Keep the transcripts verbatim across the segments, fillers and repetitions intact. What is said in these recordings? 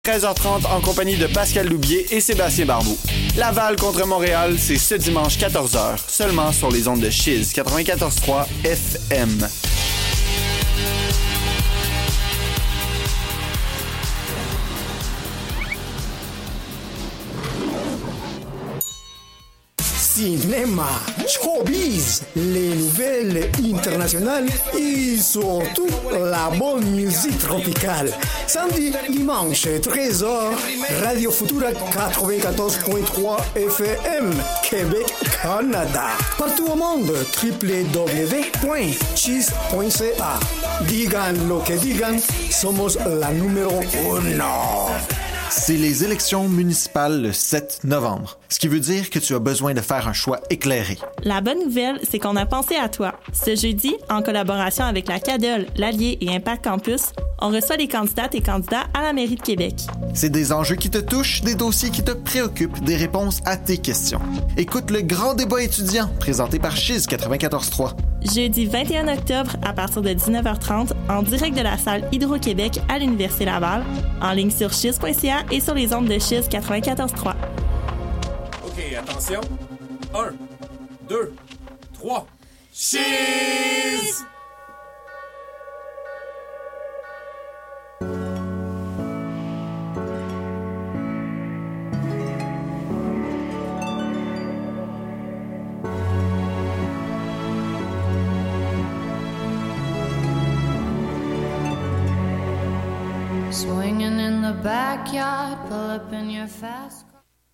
treize heures trente en compagnie de Pascal Loubier et Sébastien Barbeau. Laval contre Montréal, c'est ce dimanche quatorze heures, seulement sur les ondes de Chiz quatre-vingt-quatorze trois F M. Cinéma, showbiz, les nouvelles internationales et surtout la bonne musique tropicale. Samedi, dimanche, treize heures, Radio Futura quatre-vingt-quatorze trois F M, Québec, Canada. Partout au monde, w w w point chiz point c a. Digan lo que digan, somos la numéro uno. C'est les élections municipales le sept novembre, ce qui veut dire que tu as besoin de faire un choix éclairé. La bonne nouvelle, c'est qu'on a pensé à toi. Ce jeudi, en collaboration avec la CADOL, l'Allier et Impact Campus, on reçoit les candidates et candidats à la mairie de Québec. C'est des enjeux qui te touchent, des dossiers qui te préoccupent, des réponses à tes questions. Écoute le grand débat étudiant, présenté par Chiz quatre-vingt-quatorze trois. Jeudi vingt et un octobre, à partir de dix-neuf heures trente, en direct de la salle Hydro-Québec à l'Université Laval, en ligne sur chiz point c a et sur les ondes de Chiz quatre-vingt-quatorze trois. OK, attention. un, deux, trois. Chiz! Swinging in the backyard, pull up in your fast car.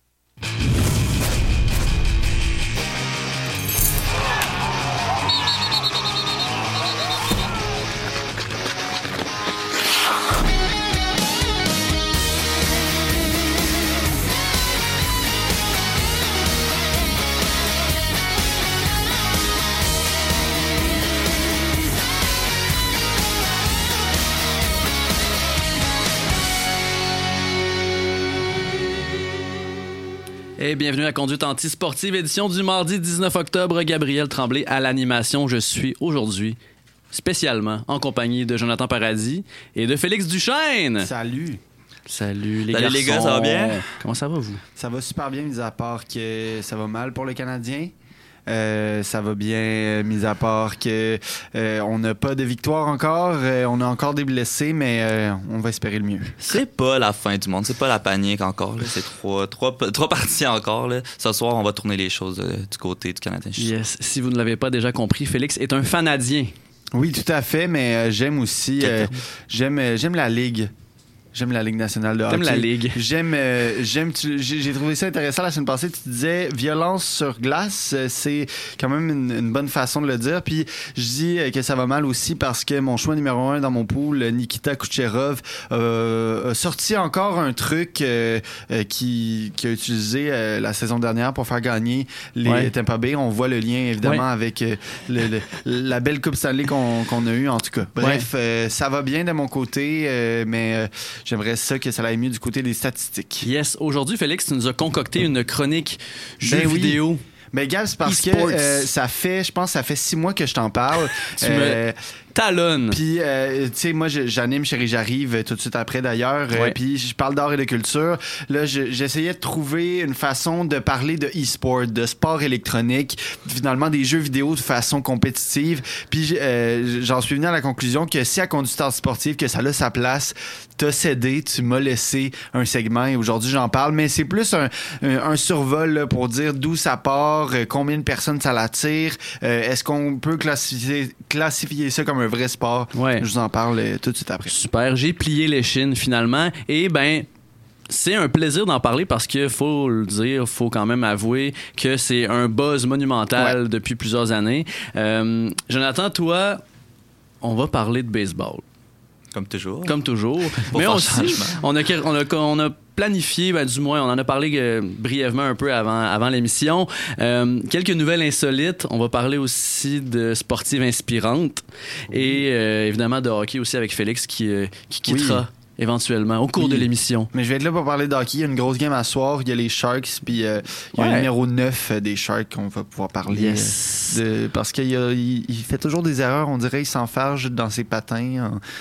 Et bienvenue à la Conduite anti-sportive, édition du mardi dix-neuf octobre. Gabriel Tremblay à l'animation. Je suis aujourd'hui spécialement en compagnie de Jonathan Paradis et de Félix Duchesne. Salut! Salut les Salut garçons. les gars, ça va bien? Comment ça va, vous? Ça va super bien, mis à part que ça va mal pour le Canadien. Euh, ça va bien, mis à part que euh, on n'a pas de victoire encore. Euh, on a encore des blessés, mais euh, on va espérer le mieux. C'est pas la fin du monde, c'est pas la panique encore. Là. C'est trois, trois, trois parties encore. Là. Ce soir, on va tourner les choses euh, du côté du Canadien. Yes. Si vous ne l'avez pas déjà compris, Félix est un fanadien. Oui, tout à fait, mais euh, j'aime aussi... Euh, j'aime, euh, j'aime la Ligue. J'aime la Ligue nationale de hockey. J'aime la Ligue. J'aime, euh, j'aime tu, j'ai, j'ai trouvé ça intéressant la semaine passée. Tu disais violence sur glace, euh, c'est quand même une, une bonne façon de le dire. Puis je dis euh, que ça va mal aussi parce que mon choix numéro un dans mon pool, Nikita Kucherov, euh, a sorti encore un truc euh, euh, qui, qui a utilisé euh, la saison dernière pour faire gagner les ouais. Tampa Bay. On voit le lien évidemment ouais. avec euh, le, le, la belle Coupe Stanley qu'on, qu'on a eue en tout cas. Bref, ouais. euh, ça va bien de mon côté, euh, mais euh, j'aimerais ça que ça aille mieux du côté des statistiques. Yes. Aujourd'hui, Félix, tu nous as concocté une chronique jeux ben vidéo. Oui. Mais Gab, c'est parce e-sports. que euh, ça fait, je pense, ça fait six mois que je t'en parle. tu euh, me talonnes. Puis, euh, tu sais, moi, j'anime Chérie J'arrive tout de suite après, d'ailleurs. Ouais. Euh, puis, je parle d'art et de culture. Là, je, j'essayais de trouver une façon de parler de e-sport, de sport électronique, finalement, des jeux vidéo de façon compétitive. Puis, euh, j'en suis venu à la conclusion que si à Conduite sportive, que ça a sa place, t'as cédé, tu m'as laissé un segment et aujourd'hui, j'en parle. Mais c'est plus un, un, un survol là, pour dire d'où ça part, combien de personnes ça l'attire. Euh, est-ce qu'on peut classifier, classifier ça comme un vrai sport? Ouais. Je vous en parle euh, tout de suite après. Super, j'ai plié l'échine finalement. Et ben, c'est un plaisir d'en parler parce que faut le dire, faut quand même avouer que c'est un buzz monumental ouais. depuis plusieurs années. Euh, Jonathan, toi, on va parler de baseball. Comme toujours. Comme toujours. Mais aussi, on a, on a, on a planifié, ben, du moins, on en a parlé euh, brièvement un peu avant, avant l'émission. Euh, quelques nouvelles insolites. On va parler aussi de sportives inspirantes oui. et euh, évidemment de hockey aussi avec Félix qui, euh, qui quittera. Oui. Éventuellement, au cours oui. de l'émission. Mais je vais être là pour parler de hockey. Il y a une grosse game à soir. Il y a les Sharks, puis euh, il y a ouais. le numéro neuf des Sharks qu'on va pouvoir parler. Yes. De, parce qu'il il, il fait toujours des erreurs. On dirait qu'il s'enfarge dans ses patins.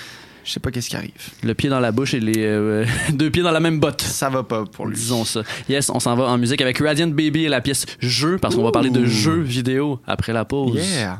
Je sais pas qu'est-ce qui arrive. Le pied dans la bouche et les euh, deux pieds dans la même botte. Ça va pas pour lui. Disons ça. Yes, on s'en va en musique avec Radiant Baby et la pièce Jeu, parce qu'on va parler de jeux vidéo après la pause. Yeah!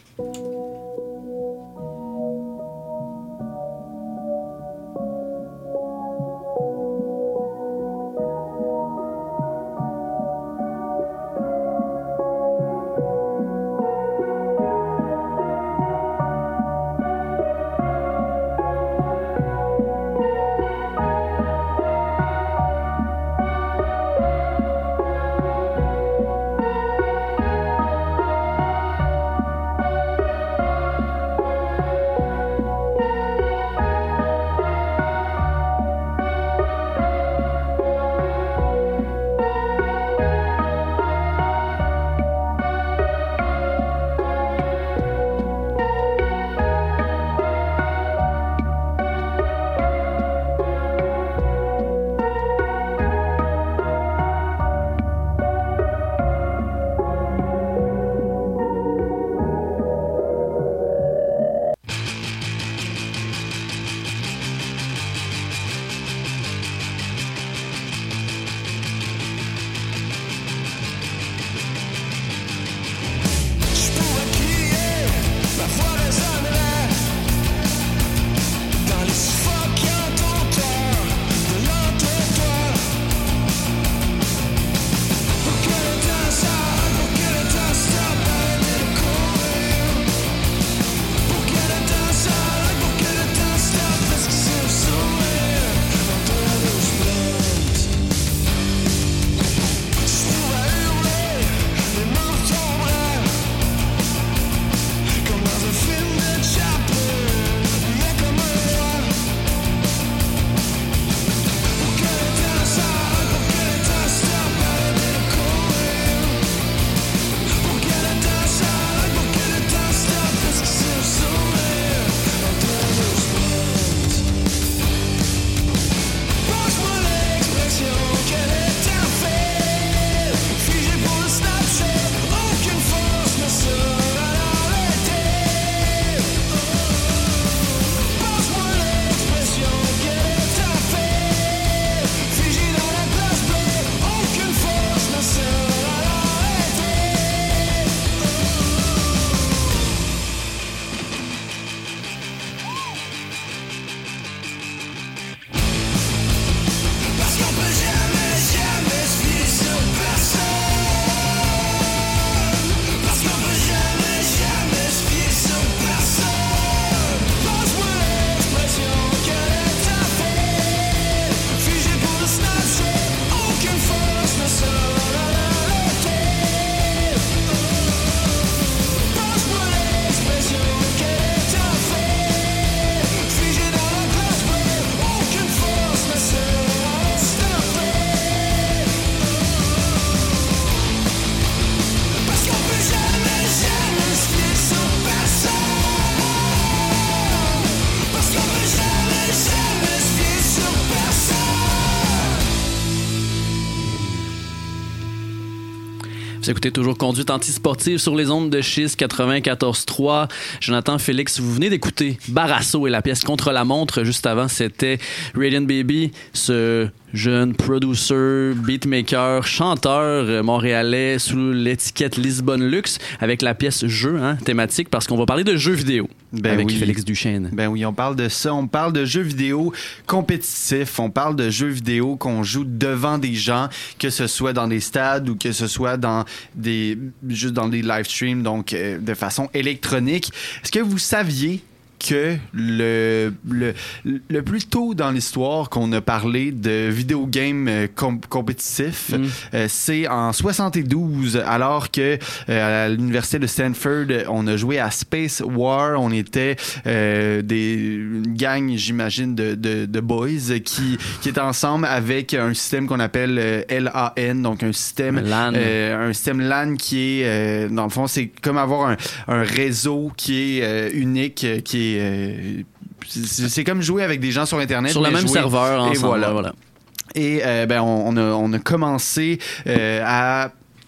Vous écoutez toujours Conduite antisportive sur les ondes de Chiz quatre-vingt-quatorze trois. Jonathan, Félix, vous venez d'écouter Barasso et la pièce Contre la montre. Juste avant, c'était Radiant Baby, ce jeune producer, beatmaker, chanteur montréalais sous l'étiquette Lisbonne Luxe avec la pièce Jeu, hein, thématique, parce qu'on va parler de jeux vidéo ben avec oui. Félix Duchesne. Ben oui, on parle de ça. On parle de jeux vidéo compétitifs. On parle de jeux vidéo qu'on joue devant des gens, que ce soit dans des stades ou que ce soit dans des juste dans des live streams, donc euh, de façon électronique. Est-ce que vous saviez que le, le, le plus tôt dans l'histoire qu'on a parlé de vidéo game euh, com- compétitif, mm. euh, c'est en soixante-douze, alors que euh, à l'université de Stanford, on a joué à Space War. On était euh, des une gang, j'imagine, de, de, de boys qui, qui étaient ensemble avec un système qu'on appelle euh, L A N, donc un système LAN. Euh, un système LAN qui est, euh, dans le fond, c'est comme avoir un, un réseau qui est euh, unique, qui est Euh, c'est, c'est comme jouer avec des gens sur Internet. Sur le même jouer, serveur ensemble. Et voilà. voilà. Et euh, ben, on, on, a, on a commencé euh, à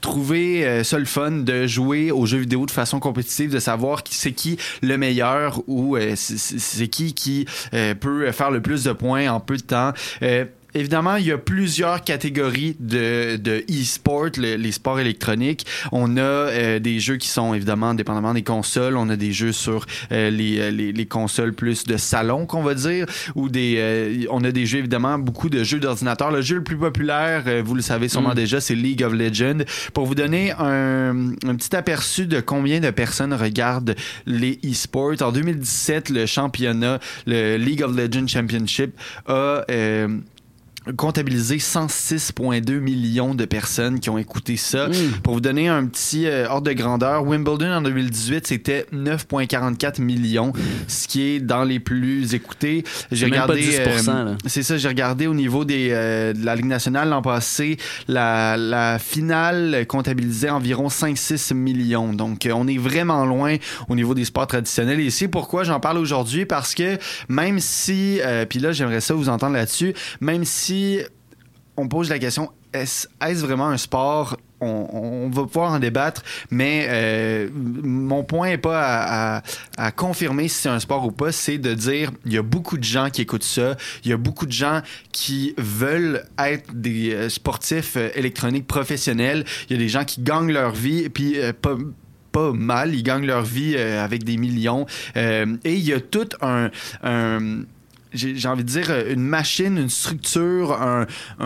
trouver euh, ça le fun de jouer aux jeux vidéo de façon compétitive, de savoir qui, c'est qui le meilleur ou euh, c'est, c'est qui qui euh, peut faire le plus de points en peu de temps. Euh, Évidemment, il y a plusieurs catégories de, de e-sport, le, les sports électroniques. On a euh, des jeux qui sont évidemment dépendamment des consoles. On a des jeux sur euh, les, les, les consoles plus de salon, qu'on va dire, ou des. Euh, on a des jeux évidemment beaucoup de jeux d'ordinateur. Le jeu le plus populaire, euh, vous le savez sûrement mm. déjà, c'est League of Legends. Pour vous donner un, un petit aperçu de combien de personnes regardent les e-sports, en deux mille dix-sept, le championnat, le League of Legends Championship a euh, comptabilisé cent six virgule deux millions de personnes qui ont écouté ça. Mm. Pour vous donner un petit euh, ordre de grandeur, Wimbledon en deux mille dix-huit, c'était neuf virgule quarante-quatre millions, ce qui est dans les plus écoutés. J'ai même regardé, pas dix pour cent, là. Euh, c'est ça, j'ai regardé au niveau des, euh, de la Ligue nationale l'an passé, la, la finale comptabilisait environ cinq à six millions. Donc, euh, on est vraiment loin au niveau des sports traditionnels. Et c'est pourquoi j'en parle aujourd'hui, parce que même si, euh, puis là, j'aimerais ça vous entendre là-dessus, même si Si on pose la question, est-ce, est-ce vraiment un sport? On, on va pouvoir en débattre, mais euh, mon point n'est pas à, à, à confirmer si c'est un sport ou pas, c'est de dire il y a beaucoup de gens qui écoutent ça, il y a beaucoup de gens qui veulent être des sportifs électroniques professionnels, il y a des gens qui gagnent leur vie, puis euh, pas... pas mal, ils gagnent leur vie euh, avec des millions, euh, et il y a tout un... un J'ai, j'ai envie de dire une machine, une structure, un,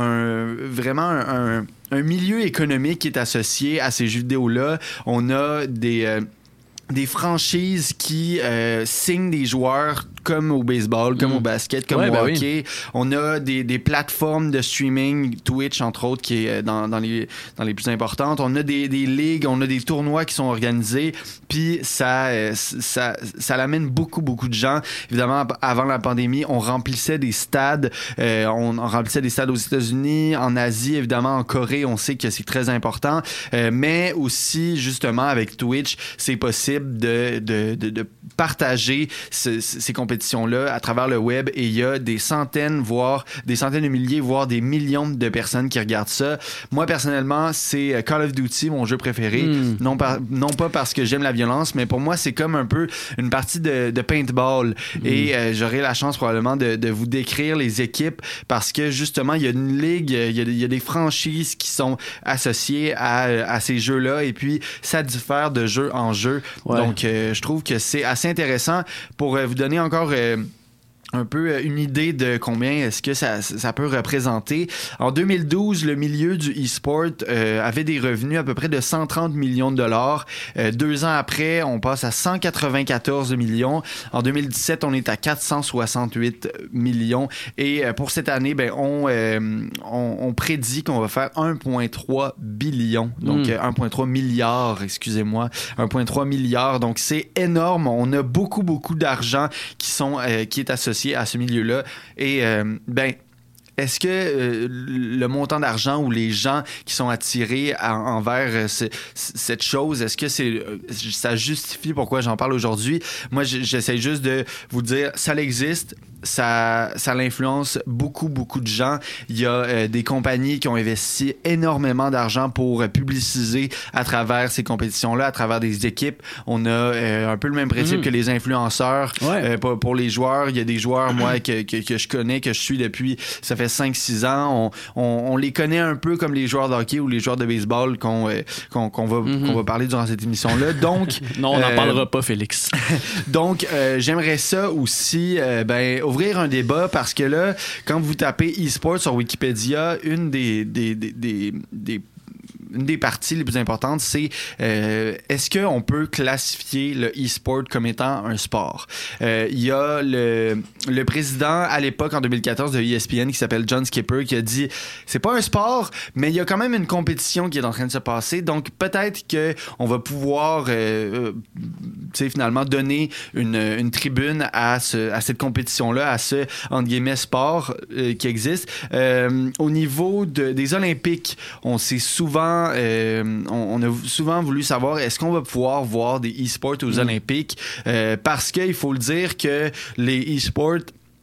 un vraiment un, un, un milieu économique qui est associé à ces jeux vidéo-là. On a des, euh, des franchises qui euh, signent des joueurs comme au baseball, comme mmh. au basket, comme ouais, au ben hockey. Oui. On a des, des plateformes de streaming, Twitch entre autres, qui est dans, dans, les, dans les plus importantes. On a des, des ligues, on a des tournois qui sont organisés, puis ça, ça, ça l'amène beaucoup, beaucoup de gens. Évidemment, avant la pandémie, on remplissait des stades, euh, on, on remplissait des stades aux États-Unis, en Asie, évidemment, en Corée, on sait que c'est très important, euh, mais aussi, justement, avec Twitch, c'est possible de, de, de, de partager ce, ces compétitions là à travers le web, et il y a des centaines, voire des centaines de milliers, voire des millions de personnes qui regardent ça. Moi, personnellement, c'est Call of Duty, mon jeu préféré. Mm. Non, par, non pas parce que j'aime la violence, mais pour moi, c'est comme un peu une partie de, de paintball. Mm. Et euh, j'aurai la chance probablement de, de vous décrire les équipes, parce que justement, il y a une ligue, il y a, il y a des franchises qui sont associées à, à ces jeux-là, et puis ça diffère de jeu en jeu. Ouais. Donc, euh, je trouve que c'est assez intéressant. Pour euh, vous donner encore Euh, un peu une idée de combien est-ce que ça, ça peut représenter. En deux mille douze, le milieu du e-sport euh, avait des revenus à peu près de cent trente millions de dollars. Euh, deux ans après, on passe à cent quatre-vingt-quatorze millions. En deux mille dix-sept, on est à quatre cent soixante-huit millions. Et euh, pour cette année, ben, on, euh, on, on prédit qu'on va faire un virgule trois billion. Donc, mm. euh, un virgule trois milliard, excusez-moi. un virgule trois milliard. Donc, c'est énorme. On a beaucoup, beaucoup d'argent qui, sont, euh, qui est associé à ce milieu-là. Et, euh, ben, est-ce que euh, le montant d'argent ou les gens qui sont attirés à, envers euh, ce, cette chose, est-ce que c'est euh, ça justifie pourquoi j'en parle aujourd'hui? Moi, j'essaie juste de vous dire, ça existe. Ça, ça l'influence beaucoup, beaucoup de gens. Il y a euh, des compagnies qui ont investi énormément d'argent pour euh, publiciser à travers ces compétitions-là, à travers des équipes. On a euh, un peu le même principe mmh. que les influenceurs. Ouais. Euh, pour, pour les joueurs, il y a des joueurs, moi, que, que, que je connais, que je suis depuis, ça fait cinq six ans. On, on, on les connaît un peu comme les joueurs de hockey ou les joueurs de baseball qu'on, euh, qu'on, qu'on, va, mmh. qu'on va parler durant cette émission-là. Donc, non, on n'en euh, parlera pas, Félix. Donc, euh, j'aimerais ça aussi, euh, ben, ouvrir un débat, parce que là, quand vous tapez e-sport sur Wikipédia, une des, des, des, des, des une des parties les plus importantes, c'est euh, est-ce qu'on peut classifier le e-sport comme étant un sport? Euh, il y a le, le président à l'époque, en deux mille quatorze, de E S P N, qui s'appelle John Skipper, qui a dit c'est pas un sport, mais il y a quand même une compétition qui est en train de se passer, donc peut-être qu'on va pouvoir euh, euh, finalement donner une, une tribune à, ce, à cette compétition-là, à ce, entre guillemets, sport euh, qui existe. Euh, au niveau de, des Olympiques, on s'est souvent Euh, on, on a souvent voulu savoir est-ce qu'on va pouvoir voir des e-sports aux mmh. Olympiques, euh, parce qu'il faut le dire que les e-sports,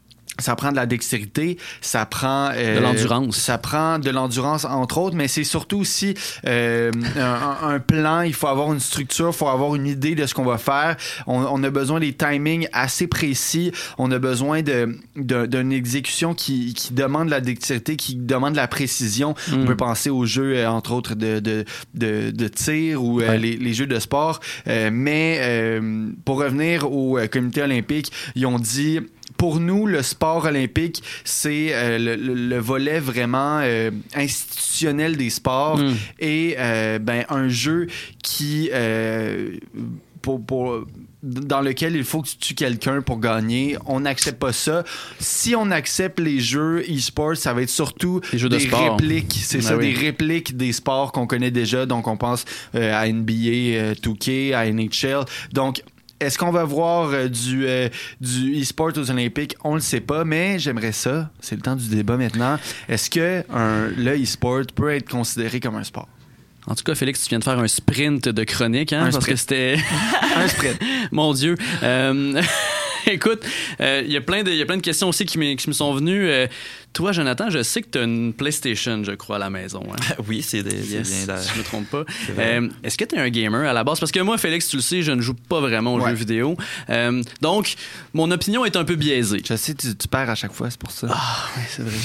Ça prend de la dextérité, ça prend... Euh, de l'endurance. Ça prend de l'endurance, entre autres, mais c'est surtout aussi euh, un, un plan. Il faut avoir une structure, il faut avoir une idée de ce qu'on va faire. On, on a besoin des timings assez précis. On a besoin de, de, d'une exécution qui, qui demande de la dextérité, qui demande de la précision. Mm. On peut penser aux jeux, euh, entre autres, de, de, de, de tir ou euh, ouais. les, les jeux de sport. Euh, mais euh, pour revenir au euh, comité olympique, ils ont dit... Pour nous, le sport olympique, c'est euh, le, le, le volet vraiment euh, institutionnel des sports mm. et euh, ben, un jeu qui, euh, pour, pour, dans lequel il faut que tu tues quelqu'un pour gagner. On n'accepte pas ça. Si on accepte les jeux e-sport, ça va être surtout les jeux des de sport. répliques. C'est ben ça, oui. des répliques des sports qu'on connaît déjà. Donc, on pense euh, à N B A euh, deux K, à N H L. Donc, est-ce qu'on va voir euh, du, euh, du e-sport aux Olympiques? On le sait pas, mais j'aimerais ça. C'est le temps du débat maintenant. Est-ce que un, le e-sport peut être considéré comme un sport? En tout cas, Félix, tu viens de faire un sprint de chronique, hein? Un parce sprint. que c'était... un sprint. Mon Dieu. Euh... Écoute, il euh, y a plein de, y a plein de questions aussi qui, qui me sont venues. Euh, toi, Jonathan, je sais que tu as une PlayStation, je crois, à la maison. Hein? Oui, c'est, des, yes, c'est bien. Si je me trompe pas. Euh, est-ce que tu es un gamer à la base? Parce que moi, Félix, tu le sais, je ne joue pas vraiment aux ouais. jeux vidéo. Euh, donc, mon opinion est un peu biaisée. Je sais, tu, tu perds à chaque fois, c'est pour ça. Ah, oui, c'est vrai.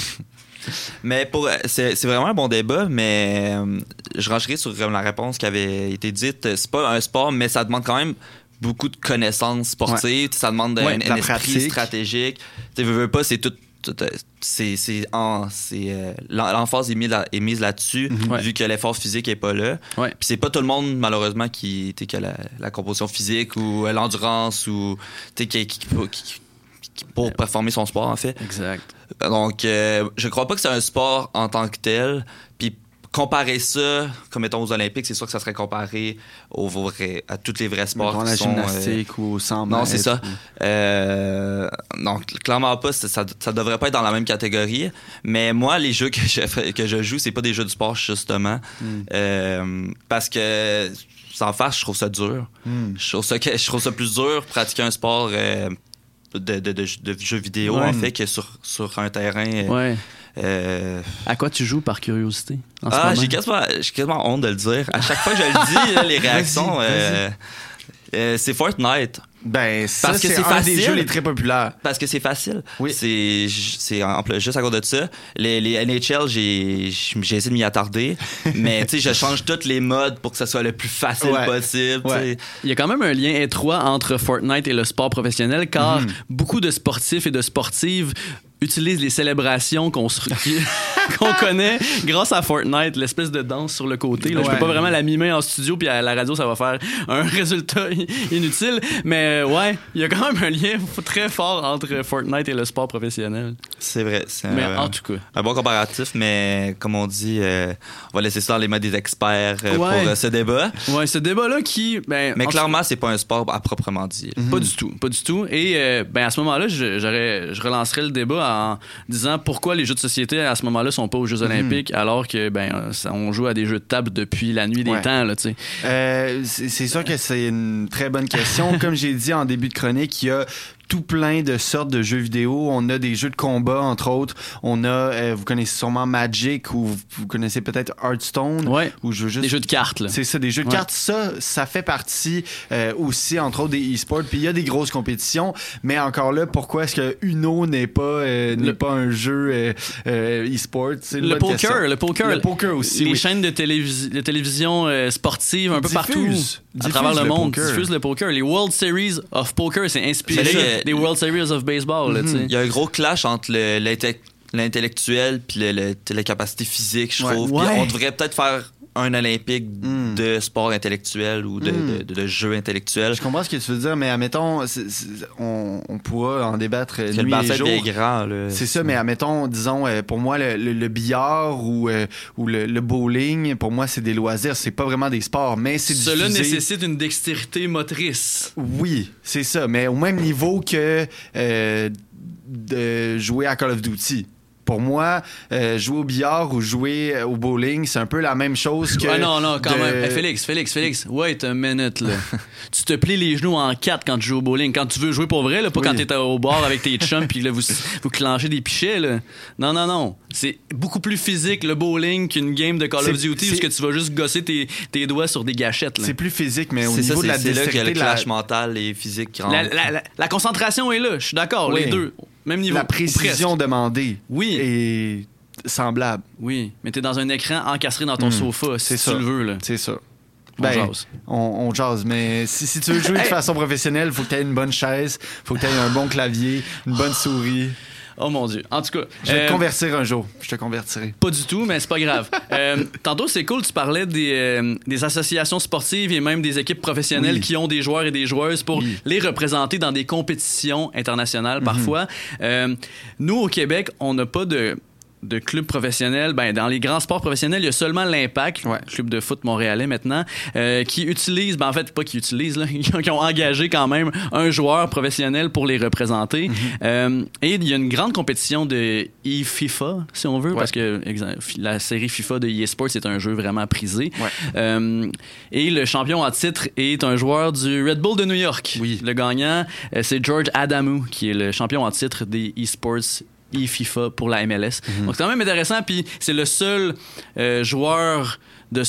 Mais pour c'est, c'est vraiment un bon débat, mais euh, je rangerai sur la réponse qui avait été dite. C'est pas un sport, mais ça demande quand même beaucoup de connaissances sportives, ouais. ça demande ouais, un, un esprit pratique. stratégique. Tu veux, veux pas, c'est tout, tout c'est c'est, en, c'est euh, l'emphase est mise, là, est mise là-dessus mm-hmm. ouais. vu que l'effort physique est pas là. Ouais. Puis c'est pas tout le monde malheureusement qui qui a la, la composition physique ou l'endurance ou qui, qui, qui, qui, qui pour performer son sport en fait. Exact. Donc euh, je crois pas que c'est un sport en tant que tel. Puis comparer ça, comme mettons aux Olympiques, c'est sûr que ça serait comparé aux vrais, à tous les vrais sports qui la sont... gymnastique euh, ou au cent mètres. Non, c'est ça. Ou... Euh, donc, clairement pas, ça, ça devrait pas être dans la même catégorie. Mais moi, les jeux que je, que je joue, c'est pas des jeux de sport, justement. Mm. Euh, parce que, sans face, je trouve ça dur. Mm. Je, trouve ça, je trouve ça plus dur pratiquer un sport euh, de, de, de, de jeux vidéo, ouais. en fait, que sur, sur un terrain... Euh, ouais. Euh... À quoi tu joues par curiosité? En ah, ce j'ai quasiment, j'ai quasiment honte de le dire. À chaque fois que je le dis, là, les réactions, vas-y, vas-y. Euh, euh, c'est Fortnite. Ben, ça, parce que c'est, c'est un facile. des jeux les très populaires. Parce que c'est facile. Oui. C'est, c'est en plus, juste à cause de ça. Les, les N H L, j'ai, j'ai essayé de m'y attarder. Mais, tu sais, je change tous les modes pour que ça soit le plus facile ouais. possible. Ouais. Il y a quand même un lien étroit entre Fortnite et le sport professionnel, car mm. beaucoup de sportifs et de sportives utilisent les célébrations qu'on, se... qu'on connaît grâce à Fortnite, l'espèce de danse sur le côté. Là, ouais. Je peux pas vraiment la mimer en studio, puis à la radio, ça va faire un résultat inutile. Mais ouais, il y a quand même un lien très fort entre Fortnite et le sport professionnel. C'est vrai. C'est mais un, en tout cas. Un bon comparatif, mais comme on dit, euh, on va laisser ça dans les mains des experts euh, ouais. pour euh, ce débat. Ouais, ce débat-là qui... Ben, mais clairement, c'est pas un sport à proprement dit. Mm-hmm. Pas du tout, pas du tout. Et euh, ben, à ce moment-là, je, j'aurais, je relancerais le débat en disant pourquoi les jeux de société à ce moment-là sont pas aux Jeux olympiques mmh. alors que ben ça, on joue à des jeux de table depuis la nuit des ouais. temps là, tu sais. Euh, c'est, c'est sûr que c'est une très bonne question. Comme j'ai dit en début de chronique, il y a tout plein de sortes de jeux vidéo. On a des jeux de combat, entre autres. On a, euh, vous connaissez sûrement Magic ou vous, vous connaissez peut-être Hearthstone. Ouais. Ou je veux juste... Des jeux de cartes, là. C'est ça, des jeux de ouais. cartes. Ça, ça fait partie euh, aussi, entre autres, des e-sports. Puis il y a des grosses compétitions. Mais encore là, pourquoi est-ce que Uno n'est pas, euh, n'est le... pas un jeu euh, euh, e-sport? C'est le poker, question. le poker. Le poker aussi, Les oui. chaînes de, télévis- de télévision euh, sportives un peu diffuse, partout à travers le, le monde poker. diffusent le poker. Les World Series of Poker, c'est inspiré là, des World Series of Baseball. Mm-hmm. Là, il y a un gros clash entre le, l'intellect, l'intellectuel puis le, le, la capacité physique, je ouais. trouve. Ouais. Puis on devrait peut-être faire un olympique mm. de sport intellectuel ou de, mm. de, de, de jeu intellectuel. Je comprends ce que tu veux dire, mais admettons, c'est, c'est, on, on pourra en débattre c'est nuit le et jour. Bien grand, là. C'est ça, mais admettons, disons, pour moi, le, le, le billard ou, euh, ou le, le bowling, pour moi, c'est des loisirs. C'est pas vraiment des sports, mais c'est Cela diffusé. nécessite une dextérité motrice. Oui, c'est ça, mais au même niveau que euh, de jouer à Call of Duty. pour moi, euh, jouer au billard ou jouer au bowling, c'est un peu la même chose que... Ah non, non, quand de... même. Hey, Félix, Félix, Félix, wait a minute, là. Tu te plies les genoux en quatre quand tu joues au bowling. Quand tu veux jouer pour vrai, là, pas oui. quand t'es au bar avec tes chums puis là, vous, vous clenchez des pichets, là. Non, non, non. C'est beaucoup plus physique, le bowling, qu'une game de Call c'est, of Duty où que tu vas juste gosser tes, tes doigts sur des gâchettes, là. C'est plus physique, mais au c'est niveau ça, de la c'est, c'est là que le clash la... mental et physique qui rentre. La, la, la, la concentration est là, je suis d'accord, oui. les deux. Même niveau. La précision demandée oui. est semblable. Oui, mais t'es dans un écran encastré dans ton mmh. sofa, si c'est tu ça. le veux, là. C'est ça. On ben, jase. On, on jase, mais si, si tu veux jouer de façon professionnelle, il faut que tu aies une bonne chaise, il faut que tu aies un bon clavier, une bonne souris. Oh mon Dieu. En tout cas. Je vais euh, te convertir un jour. Je te convertirai. Pas du tout, mais c'est pas grave. euh, tantôt, c'est cool, tu parlais des, euh, des associations sportives et même des équipes professionnelles oui. qui ont des joueurs et des joueuses pour oui. les représenter dans des compétitions internationales parfois. Mm-hmm. Euh, nous, au Québec, on n'a pas de... de clubs professionnels, ben dans les grands sports professionnels, il y a seulement l'Impact, ouais. club de foot montréalais maintenant, euh, qui utilise, ben en fait pas qui utilise, là, qui ont engagé quand même un joueur professionnel pour les représenter. Mm-hmm. Euh, et il y a une grande compétition de e-FIFA, si on veut, ouais. parce que la série FIFA de eSports c'est un jeu vraiment prisé. Ouais. Euh, et le champion en titre est un joueur du Red Bull de New York. Oui. Le gagnant, euh, c'est George Adamou, qui est le champion en titre des eSports e-FIFA pour la M L S. Mm-hmm. Donc c'est quand même intéressant, puis c'est le seul euh, joueur de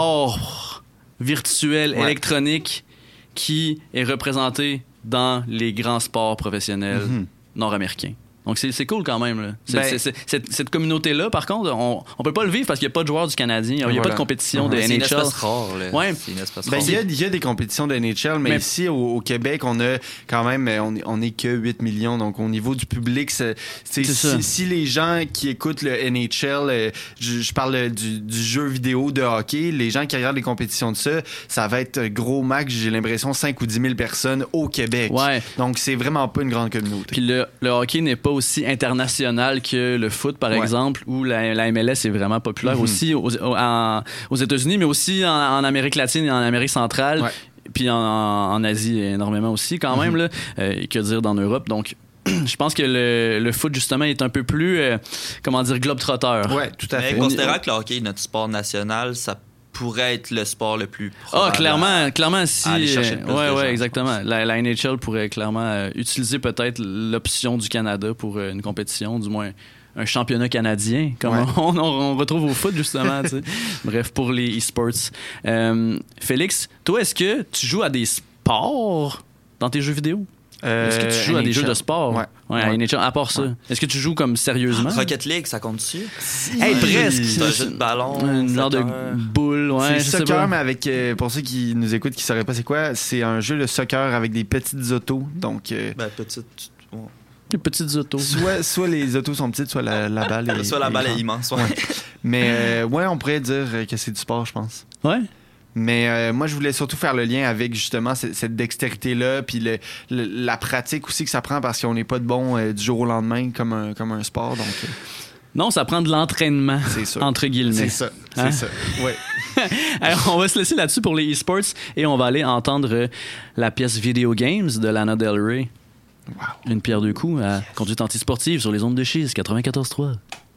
sport virtuel ouais. électronique qui est représenté dans les grands sports professionnels mm-hmm. nord-américains. Donc c'est, c'est cool quand même. Là. C'est, ben, c'est, c'est, cette, cette communauté-là, par contre, on on peut pas le vivre parce qu'il n'y a pas de joueurs du Canadien. Il n'y a voilà. pas de compétition mm-hmm. de c'est N H L. C'est une espèce rare. Là. Ouais. C'est une espèce ben, rare. Il y a, il y a des compétitions de N H L, mais, mais ici, au, au Québec, on a quand même, on, on est que huit millions. Donc au niveau du public, c'est, c'est, c'est si, si les gens qui écoutent le N H L, euh, je, je parle du, du jeu vidéo de hockey, les gens qui regardent les compétitions de ça, ça va être gros max, j'ai l'impression, cinq ou dix mille personnes au Québec. Ouais. Donc c'est vraiment pas une grande communauté. Puis le, le hockey n'est pas aussi international que le foot, par ouais. exemple, où la, la M L S est vraiment populaire mm-hmm. aussi aux, aux, en, aux États-Unis, mais aussi en, en Amérique latine et en Amérique centrale, ouais. puis en, en Asie énormément aussi, quand mm-hmm. même, là, euh, que dire dans l'Europe. Donc, je pense que le, le foot, justement, est un peu plus, euh, comment dire, globe-trotteur. Oui, tout à fait. Mais considérant que le hockey est notre sport national, ça pourrait être le sport le plus ah oh, clairement à, clairement si à aller chercher le plus ouais de ouais gens, exactement la, la N H L pourrait clairement euh, utiliser peut-être l'option du Canada pour euh, une compétition, du moins un championnat canadien comme ouais. on, on, on retrouve au foot justement. Bref, pour les e-sports. euh, Félix, toi, est-ce que tu joues à des sports dans tes jeux vidéo? Euh, Est-ce que tu joues N H L. À des jeux de sport? Ouais. Ouais, à N H L, à part ça. Ouais. Est-ce que tu joues comme sérieusement? Rocket League, ça compte dessus? Hey, presque! C'est un jeu de ballon. Un genre de boule, ouais. C'est soccer, mais avec, euh, pour ceux qui nous écoutent, qui ne sauraient pas c'est quoi, c'est un jeu de soccer avec des petites autos. Donc, euh, ben, petites. Ouais. Des petites autos. Soit, soit les autos sont petites, soit la, la balle est. Soit la balle est immense, ouais. ouais. Mais, euh, ouais, on pourrait dire que c'est du sport, je pense. Ouais. Mais euh, moi, je voulais surtout faire le lien avec justement cette, cette dextérité-là, puis le, le, la pratique aussi que ça prend parce qu'on n'est pas de bon euh, du jour au lendemain comme un, comme un sport. Donc, euh... non, ça prend de l'entraînement, c'est ça. Entre guillemets. C'est ça, c'est hein? ça, ouais. Alors, on va se laisser là-dessus pour les e-sports et on va aller entendre la pièce Video Games de Lana Del Rey. Wow. Une pierre deux coups à conduite antisportive sur les ondes de Chiz quatre-vingt-quatorze trois.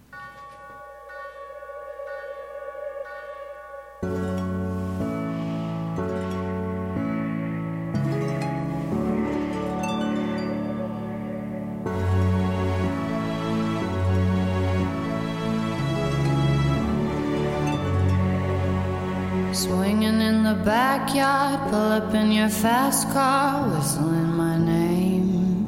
Swinging in the backyard, pull up in your fast car, whistling my name.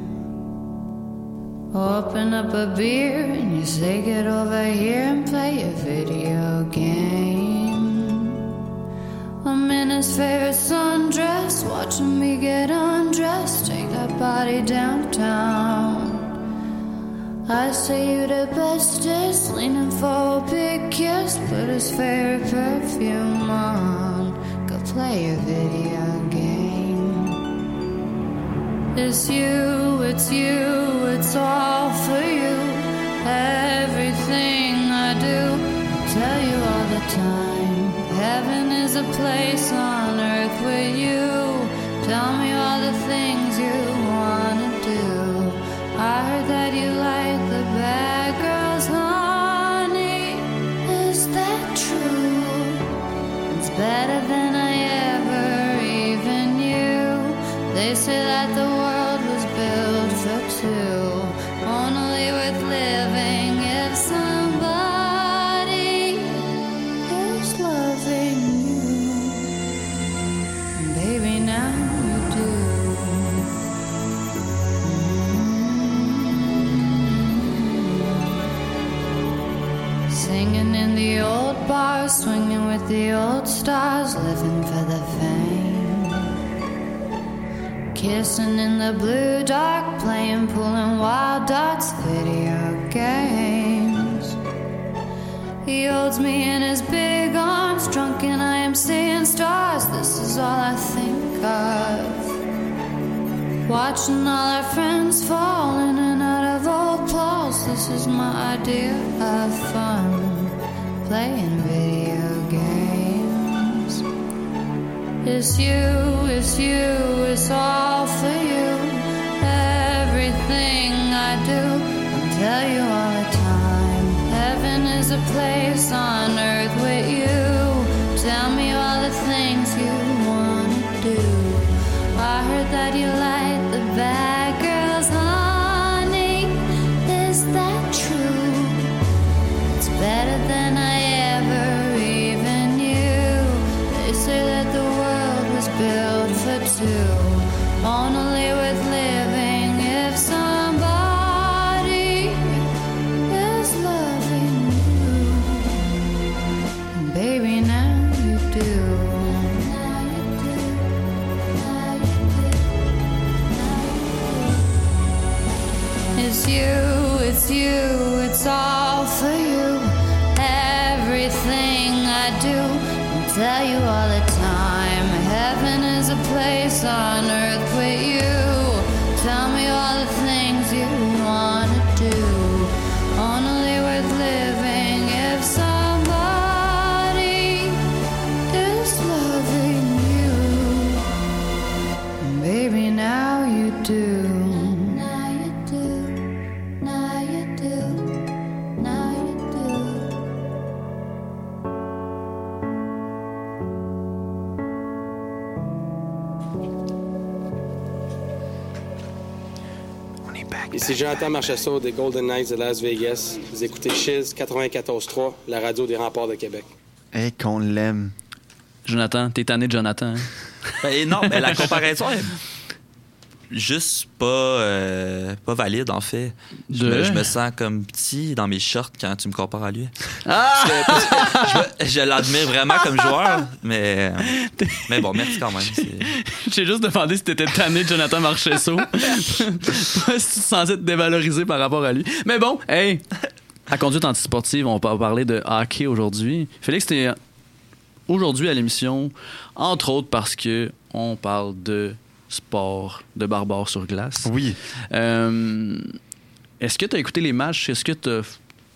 Open up a beer and you say get over here and play a video game. I'm in his favorite sundress, watching me get undressed, take that body downtown. I say you the bestest, leaning for a big kiss, put his favorite perfume on, go play a video game. It's you, it's you, it's all for you. Everything I do, I tell you all the time. Heaven is a place on earth with you. Tell me all the things you wanna do. I heard that you like the bad girls, huh? in the old bars, swinging with the old stars, living for the fame. Kissing in the blue dark, playing, pulling wild dots, video games. He holds me in his big arms, drunk and I am seeing stars. This is all I think of. Watching all our friends fall in and out of old clothes. This is my idea of fun, playing video games. It's you, it's you, it's all for you. Everything I do, I'll tell you all the time. Heaven is a place on earth with you. Tell me all the things you wanna do. I heard that you like the bad girls, honey. Is that true? It's better than I ever even knew. They say that the world was built for two. Only with living if somebody is loving you. And baby, now you do. Now you do. Now you do. It's you, it's you, it's all for you. Everything I do, I'll tell you all the time. Heaven is a place on earth with you. Tell me all the things you wanna do. Only worth living if somebody is loving you. And baby, now you do. Now you do. Now you do. Now you do. Ici Jonathan Marchessault des Golden Knights de Las Vegas. Vous écoutez Chiz quatre-vingt-quatorze trois, la radio des Remparts de Québec. Eh, qu'on l'aime. Jonathan, t'es tanné de Jonathan. Hein? Ben, non, mais la comparaison est juste pas, euh, pas valide, en fait. Je, De... me, je me sens comme petit dans mes shorts quand tu me compares à lui. Ah! Parce que, parce que je, je l'admire vraiment comme joueur, mais, mais bon, merci quand même. C'est... J'ai juste demandé si t'étais tanné de Jonathan Marchessault. Pas si tu te sentais te dévaloriser par rapport à lui. Mais bon, hey, à Conduite Antisportive, on va parler de hockey aujourd'hui. Félix, t'es aujourd'hui à l'émission, entre autres parce que on parle de sport de barbares sur glace. Oui. Euh, est-ce que tu as écouté les matchs? Est-ce que tu as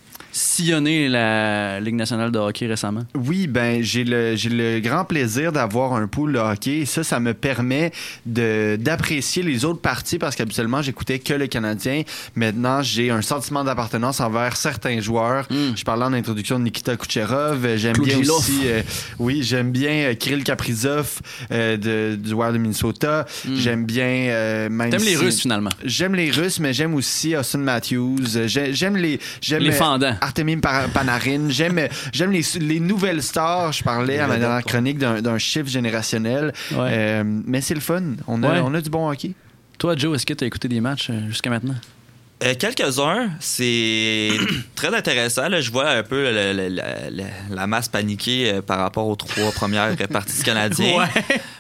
sillonné la Ligue nationale de hockey récemment? Oui, ben j'ai le j'ai le grand plaisir d'avoir un pool de hockey. Et ça, ça me permet de d'apprécier les autres parties parce qu'habituellement, j'écoutais que le Canadien. Maintenant, j'ai un sentiment d'appartenance envers certains joueurs. Mm. Je parlais en introduction de Nikita Kucherov. J'aime Claude bien Giloff. aussi... Euh, oui, j'aime bien euh, Kirill Kaprizov euh, de, du Wild de Minnesota. Mm. J'aime bien... Euh, même T'aimes si, les Russes, finalement? J'aime les Russes, mais j'aime aussi Austin Matthews. J'ai, j'aime les... J'aime les fendants. Artemi Panarin. J'aime, j'aime les, les nouvelles stars. Je parlais à ma dernière chronique d'un, d'un chiffre générationnel. Ouais. Euh, mais c'est le fun. On a, ouais. on a du bon hockey. Toi, Joe, est-ce que tu as écouté des matchs euh, jusqu'à maintenant? Euh, quelques-uns. C'est très intéressant. Là. Je vois un peu la, la, la, la masse paniquée euh, par rapport aux trois premières parties du Canadien. Ouais.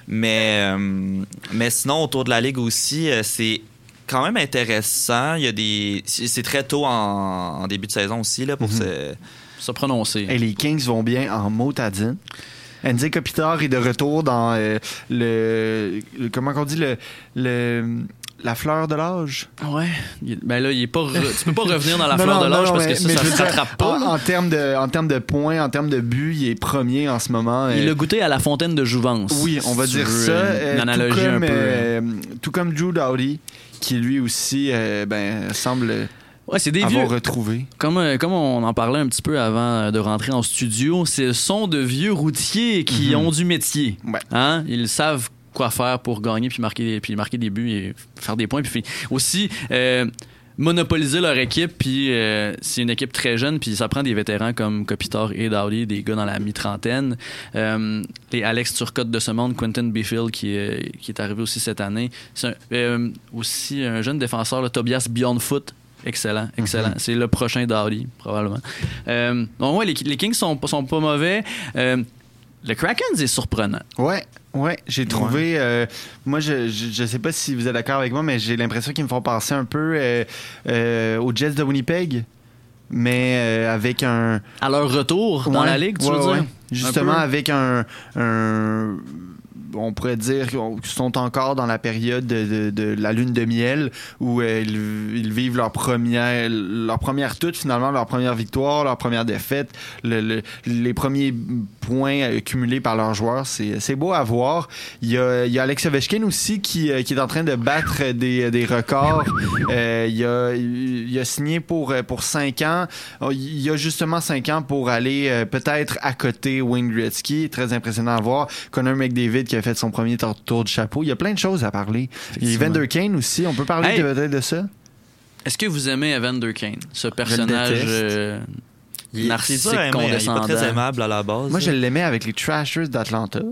Mais, euh, mais sinon, autour de la Ligue aussi, euh, c'est quand même intéressant. Il y a des... C'est très tôt en, en début de saison aussi là, pour mm-hmm. se... se prononcer. Et les Kings vont bien en motadine. Andy Kopitar est de retour dans euh, le, le... Comment on dit? Le... le La fleur de l'âge. Ouais. Ben là, il est pas re... tu peux pas revenir dans la non, fleur non, de l'âge non, parce mais, que ça, ça ne s'attrape pas. En, en, termes de, en termes de points, en termes de buts, il est premier en ce moment. Il a goûté à la fontaine de jouvence. Oui, on va si dire ça. Euh, une analogie tout comme, un peu. Euh, tout comme Drew Doughty, qui lui aussi euh, ben, semble... Ouais, c'est des avoir vieux. retrouvé. Comme, comme on en parlait un petit peu avant de rentrer en studio, ce sont de vieux routiers qui mm-hmm. ont du métier. Ouais. Hein? Ils savent quoi faire pour gagner puis marquer, puis marquer des buts et faire des points. Puis aussi, euh, monopoliser leur équipe. Puis euh, c'est une équipe très jeune. Puis ça prend des vétérans comme Kopitar et Doughty, des gars dans la mi-trentaine. Euh, les Alex Turcotte de ce monde, Quentin Byfield qui, euh, qui est arrivé aussi cette année. C'est un, euh, aussi un jeune défenseur, là, Tobias Bjornfoot. Excellent, excellent. Mm-hmm. C'est le prochain Dowdy, probablement. Euh, donc, ouais, les, les Kings sont, sont pas mauvais. Euh, le Kraken est surprenant. Ouais. Ouais, j'ai trouvé. Ouais. Euh, moi, je, je je sais pas si vous êtes d'accord avec moi, mais j'ai l'impression qu'ils me font penser un peu euh, euh, aux Jets de Winnipeg, mais euh, avec un. À leur retour dans ouais, la ligue, tu ouais, veux ouais. dire? Justement, avec un, un. On pourrait dire qu'ils sont encore dans la période de, de, de la lune de miel où euh, ils, ils vivent leur première, leur première toute, finalement, leur première victoire, leur première défaite, le, le, les premiers points accumulés par leurs joueurs. C'est, c'est beau à voir. Il y a, il y a Alex Ovechkin aussi qui, qui est en train de battre des, des records. Euh, il, a, il a signé pour, pour cinq ans. Il y a justement cinq ans pour aller euh, peut-être à côté Wayne Gretzky. Très impressionnant à voir. Connor McDavid qui a fait son premier tour de chapeau. Il y a plein de choses à parler. Il y a Evander Kane aussi. On peut parler hey, de, de ça. Est-ce que vous aimez Evander Kane, ce personnage euh, il, narcissique il condescendant? Il est pas très aimable à la base. Moi, je l'aimais avec les Trashers d'Atlanta.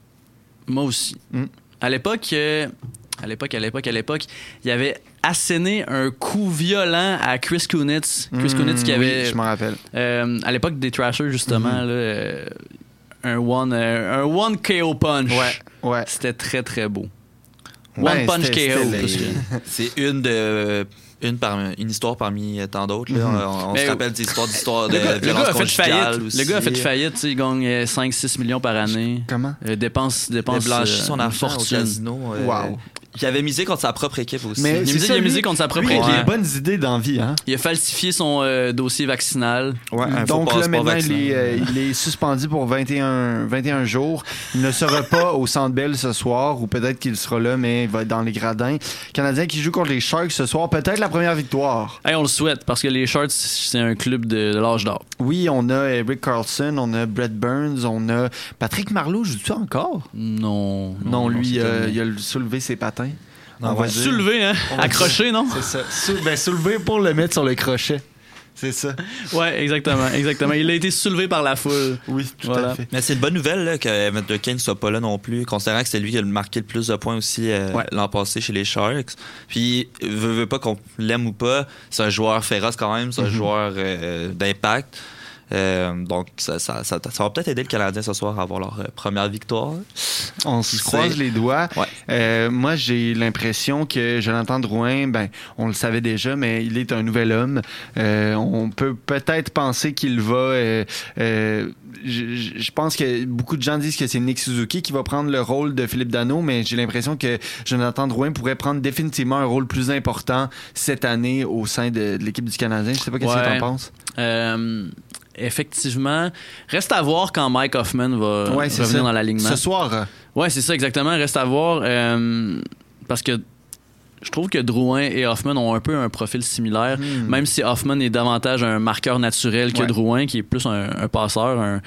Moi aussi. Mm. À l'époque... Euh, À l'époque, à l'époque, à l'époque, il avait asséné un coup violent à Chris Kunitz. Chris mmh, Kunitz qui avait... Oui, je m'en rappelle. Euh, à l'époque des Trashers, justement, mmh. là, euh, un one, euh, un one K O punch. Ouais, ouais. C'était très, très beau. Ben, one punch K O. Les... C'est une de... Une, par, une histoire parmi tant d'autres. Là. Mm-hmm. On, on se rappelle des histoires d'histoires de le violence conjugale aussi. Le gars a fait faillite. Il gagne cinq six millions par année. Comment? Euh, dépense, dépense il a blanchi euh, son argent au casino. Euh, wow. Il avait misé contre sa propre équipe aussi. Mais il, misé, ça, il a misé contre sa propre lui, équipe. Il a des bonnes idées dans la vie. Hein? Il a falsifié son euh, dossier vaccinal. Ouais, donc là, maintenant, il est, euh, il est suspendu pour vingt et un, vingt et un jours. Il ne sera pas au Centre Bell ce soir, ou peut-être qu'il sera là, mais il va être dans les gradins. Canadien qui joue contre les Sharks ce soir, peut-être la première victoire. Hey, on le souhaite, parce que les Sharks, c'est un club de, de l'âge d'or. Oui, on a Eric Carlson, on a Brett Burns, on a Patrick Marleau, joue-tu encore? Non. Non, non lui, non, euh, il a soulevé ses patins. On, on va soulever, hein? Accroché, non? C'est ça. Sou- ben, soulever pour le mettre sur le crochet. C'est ça. Ouais, exactement, exactement. Il a été soulevé par la foule. Oui, tout voilà. à fait. Mais c'est une bonne nouvelle là, que Evander Kane ne soit pas là non plus, considérant que c'est lui qui a marqué le plus de points aussi euh, ouais. l'an passé chez les Sharks. Puis, veut, veut pas qu'on l'aime ou pas, c'est un joueur féroce quand même, c'est un mm-hmm. joueur euh, d'impact. Euh, donc, ça, ça, ça, ça va peut-être aider le Canadien ce soir à avoir leur euh, première victoire. On se croise les doigts. Ouais. Euh, moi, j'ai l'impression que Jonathan Drouin, ben, on le savait déjà, mais il est un nouvel homme. Euh, on peut peut-être penser qu'il va... Euh, euh, je, je pense que beaucoup de gens disent que c'est Nick Suzuki qui va prendre le rôle de Philippe Danault, mais j'ai l'impression que Jonathan Drouin pourrait prendre définitivement un rôle plus important cette année au sein de, de l'équipe du Canadien. Je sais pas qu'est-ce ouais. que t'en penses. Euh... Effectivement. Reste à voir quand Mike Hoffman va ouais, revenir ça. dans l'alignement. Ce soir. Ouais, c'est ça, exactement. Reste à voir. Euh, parce que je trouve que Drouin et Hoffman ont un peu un profil similaire, mm. même si Hoffman est davantage un marqueur naturel que ouais. Drouin, qui est plus un, un passeur, un,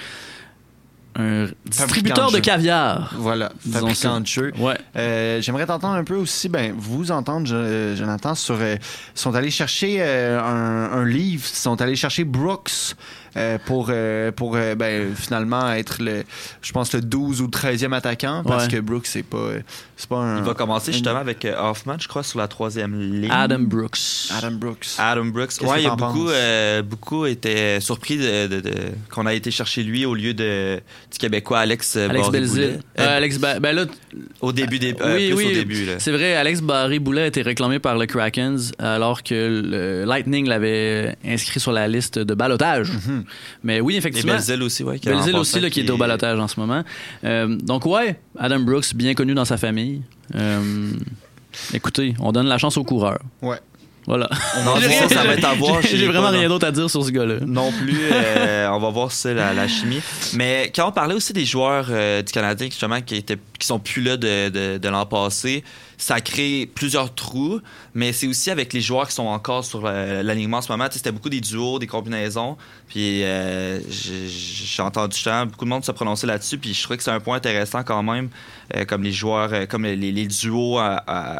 un distributeur de, de caviar. Voilà, fabricant de jeu. Ouais. Euh, j'aimerais t'entendre un peu aussi, ben, vous entendre, Jonathan, sur... Euh, sont allés chercher euh, un, un livre, sont allés chercher Brooks euh, pour, euh, pour euh, ben, finalement être, le, je pense, le douze ou treizième attaquant, parce ouais. que Brooks, c'est pas, c'est pas un... Il va commencer justement une... avec Hoffman, je crois, sur la troisième ligne. Adam Brooks. Adam Brooks. Adam Brooks. Qu'est-ce ouais, il y a beaucoup, euh, beaucoup étaient surpris de, de, de, qu'on a été chercher lui au lieu de, du Québécois Alex, Alex Belzile. Euh, euh, Alex ba- ben là, au début des euh, oui, plus oui, au début là. C'est vrai, Alex Barré-Boulet a été réclamé par le Krakens alors que le Lightning l'avait inscrit sur la liste de ballottage. Mm-hmm. Mais oui, effectivement. Et Belzile aussi, ouais. Belzile aussi là, qui est au ballottage en ce moment. Euh, donc ouais, Adam Brooks, bien connu dans sa famille. Euh, écoutez, on donne la chance aux coureurs. Ouais. Voilà. Non, j'ai rien, ça va être à voir. J'ai, j'ai vraiment pas, rien non. d'autre à dire sur ce gars-là. Non plus. Euh, on va voir ça, la, la chimie. Mais quand on parlait aussi des joueurs euh, du Canadien justement qui étaient, qui sont plus là de, de, de l'an passé, ça crée plusieurs trous. Mais c'est aussi avec les joueurs qui sont encore sur la, l'alignement en ce moment. C'était beaucoup des duos, des combinaisons. Puis euh, j'ai, j'ai entendu justement beaucoup de monde se prononcer là-dessus. Puis je trouvais que c'est un point intéressant quand même, euh, comme les joueurs, euh, comme les, les duos à, à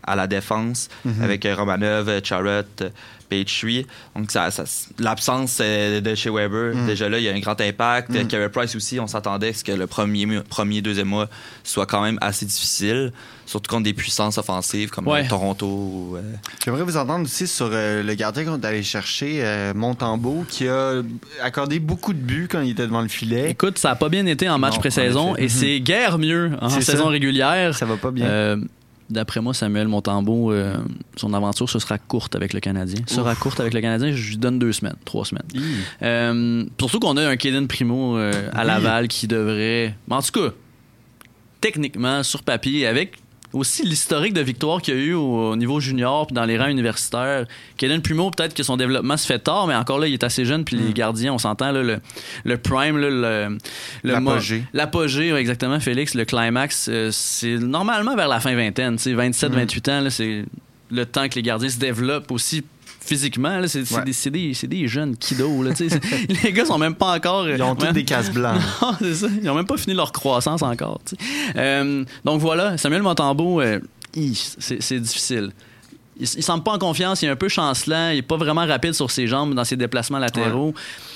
à la défense mm-hmm. avec Romanov, Charrot, Petrie. Donc, ça, ça, l'absence de chez Weber, mm. déjà là, il y a un grand impact. Mm. Carey Price aussi, on s'attendait à ce que le premier, premier, deuxième mois soit quand même assez difficile, surtout contre des puissances offensives comme ouais. Toronto. Ou, euh... J'aimerais vous entendre aussi sur euh, le gardien qu'on est allé chercher, euh, Montembeault, qui a accordé beaucoup de buts quand il était devant le filet. Écoute, ça n'a pas bien été en match non, pré-saison et mm-hmm. c'est guère mieux en c'est saison ça. régulière. Ça va pas bien. Euh, D'après moi, Samuel Montembeault, euh, son aventure, ce sera courte avec le Canadien. Ce sera courte avec le Canadien, je lui donne deux semaines, trois semaines. Mmh. Euh, surtout qu'on a un Caden Primo euh, à Laval oui. qui devrait... En tout cas, techniquement, sur papier, avec aussi l'historique de victoire qu'il y a eu au, au niveau junior puis dans les rangs universitaires. Caden Primo, peut-être que son développement se fait tard, mais encore là, il est assez jeune. Puis mm. les gardiens, on s'entend, là, le, le prime, là, le, le l'apogée. Mo- l'apogée, exactement, Félix, le climax, euh, c'est normalement vers la fin vingtaine. vingt-sept vingt-huit mm. ans, là, c'est le temps que les gardiens se développent aussi physiquement, là, c'est, c'est, ouais. des, c'est, des, c'est des jeunes kiddos. Là, les gars sont même pas encore... Ils ont tous des cases blanches. Non, c'est ça. Ils ont même pas fini leur croissance encore. Euh, donc voilà, Samuel Montembeault, euh, c'est, c'est difficile. Il, il semble pas en confiance, il est un peu chancelant, il est pas vraiment rapide sur ses jambes dans ses déplacements latéraux.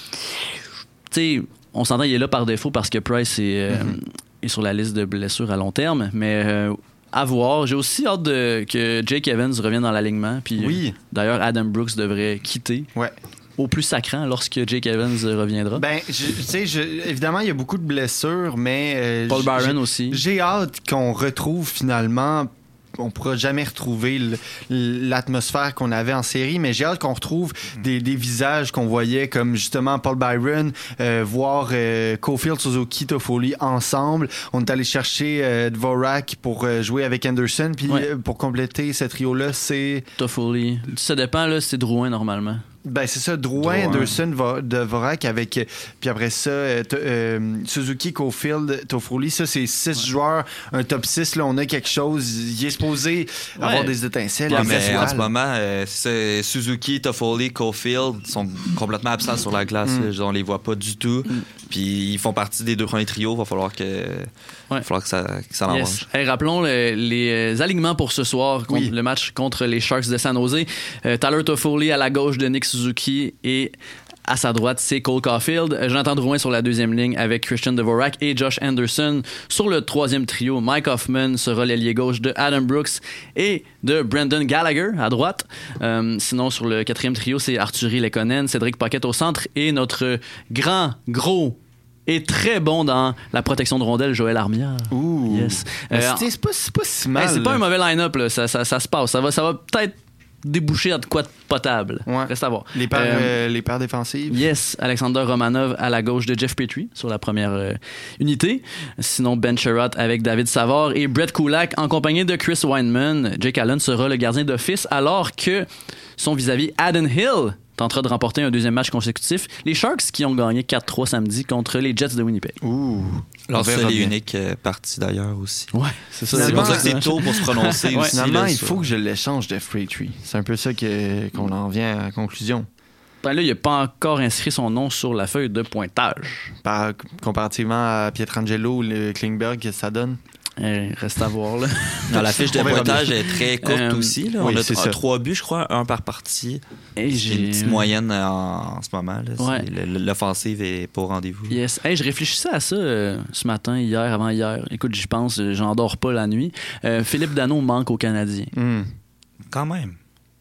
Ouais. On s'entend, il est là par défaut parce que Price est, euh, mm-hmm. est sur la liste de blessures à long terme, mais... Euh, à voir. J'ai aussi hâte de, que Jake Evans revienne dans l'alignement. Puis, oui. D'ailleurs, Adam Brooks devrait quitter. Ouais. Au plus sacrant lorsque Jake Evans reviendra. Ben, tu sais, évidemment, il y a beaucoup de blessures, mais... Euh, Paul Byron aussi. J'ai hâte qu'on retrouve finalement... On pourra jamais retrouver le, l'atmosphère qu'on avait en série, mais j'ai hâte qu'on retrouve des, des visages qu'on voyait comme justement Paul Byron, euh, voir euh, Caulfield, Suzuki, Toffoli ensemble. On est allé chercher euh, Dvorak pour euh, jouer avec Anderson, puis ouais. euh, pour compléter ce trio-là, c'est... Toffoli. Ça dépend, là, c'est Drouin normalement. Ben c'est ça, Drouin, Anderson, Dvorak avec, puis après ça, euh, t- euh, Suzuki, Caulfield, Toffoli, ça c'est six ouais. joueurs, un top six, là on a quelque chose, il est supposé ouais. avoir des étincelles. Ouais, mais en ce moment, euh, c'est Suzuki, Toffoli, Caulfield sont complètement absents sur la glace, mm. on les voit pas du tout, mm. puis ils font partie des deux premiers trios, il va falloir que, ouais. va falloir que ça, que ça l'enrange. Yes. Hey, rappelons le, les alignements pour ce soir, contre, oui. le match contre les Sharks de San Jose. Euh, Tyler Toffoli à la gauche de Nick Suzuki et à sa droite, c'est Cole Caulfield. Jonathan Drouin sur la deuxième ligne avec Christian Dvorak et Josh Anderson. Sur le troisième trio, Mike Hoffman sera l'ailier gauche de Adam Brooks et de Brendan Gallagher à droite. Euh, sinon, sur le quatrième trio, c'est Arturi Lekkonen, Cédric Paquette au centre et notre grand, gros et très bon dans la protection de rondelles, Joël Armia. Ouh. Yes. Euh, c'est, c'est, pas, c'est pas si mal. Hey, c'est pas un mauvais line-up, là. Ça, ça, ça se passe. Ça va, ça va peut-être déboucher à de quoi de potable. Ouais. Reste à voir. Les paires, euh, euh, les paires défensives. Yes. Alexander Romanov à la gauche de Jeff Petrie sur la première euh, unité. Sinon, Ben Sherratt avec David Savard et Brett Kulak en compagnie de Chris Weinman. Jake Allen sera le gardien d'office alors que son vis-à-vis Adin Hill tentera de remporter un deuxième match consécutif. Les Sharks qui ont gagné quatre trois samedi contre les Jets de Winnipeg. Ouh. Leur seule et unique euh, partie d'ailleurs aussi. Ouais, c'est ça. C'est pour ça que c'est tôt pour se prononcer ouais. aussi. Finalement, là, il faut que je l'échange de Petrie. C'est un peu ça que, qu'on en vient à la conclusion. Ben là, il n'a pas encore inscrit son nom sur la feuille de pointage. Par, comparativement à Pietrangelo ou le Klingberg, que ça donne? Eh, reste à voir, là. Non, la fiche de pointage est très courte euh, aussi. Là. Oui, on a c'est t- ça. trois buts, je crois, un par partie. Et j'ai une petite moyenne en, en ce moment. Là. Ouais. L'offensive est pas au rendez-vous. Yes. Hey, je réfléchissais à ça euh, ce matin, hier, avant-hier. Écoute, j'y pense, j'en dors pas la nuit. Euh, Philippe Danault manque aux Canadiens. Mm. Quand même.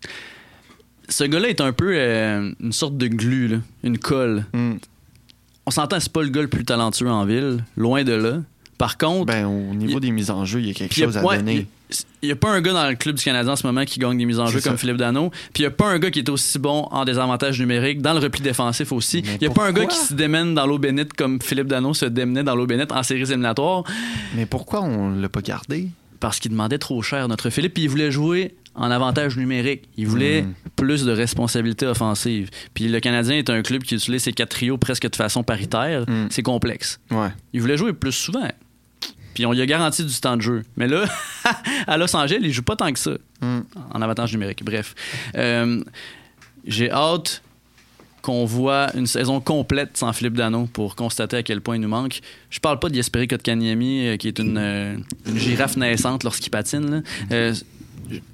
Ce gars-là est un peu euh, une sorte de glu, là, une colle. Mm. On s'entend, c'est pas le gars le plus talentueux en ville, loin de là. Par contre... Ben, au niveau il, des mises en jeu, il y a quelque chose a, à ouais, donner. Il n'y a pas un gars dans le club du Canadien en ce moment qui gagne des mises en c'est jeu ça. Comme Philippe Danault. Puis il n'y a pas un gars qui est aussi bon en désavantage numérique, dans le repli défensif aussi. Il n'y a pas un gars qui se démène dans l'eau bénite comme Philippe Danault se démenait dans l'eau bénite en séries éliminatoires. Mais pourquoi on ne l'a pas gardé? Parce qu'il demandait trop cher, notre Philippe. Puis il voulait jouer en avantage numérique. Il voulait mmh. plus de responsabilités offensives. Puis le Canadien est un club qui utilise ses quatre trios presque de façon paritaire. Mmh. C'est complexe. Ouais. Il voulait jouer plus souvent. Puis on lui a garanti du temps de jeu. Mais là, à Los Angeles, il joue pas tant que ça mm. en avantage numérique. Bref. Euh, j'ai hâte qu'on voit une saison complète sans Philippe Danault pour constater à quel point il nous manque. Je parle pas de Jesperi Kotkaniemi, qui est une, euh, une girafe naissante lorsqu'il patine. Là. Euh,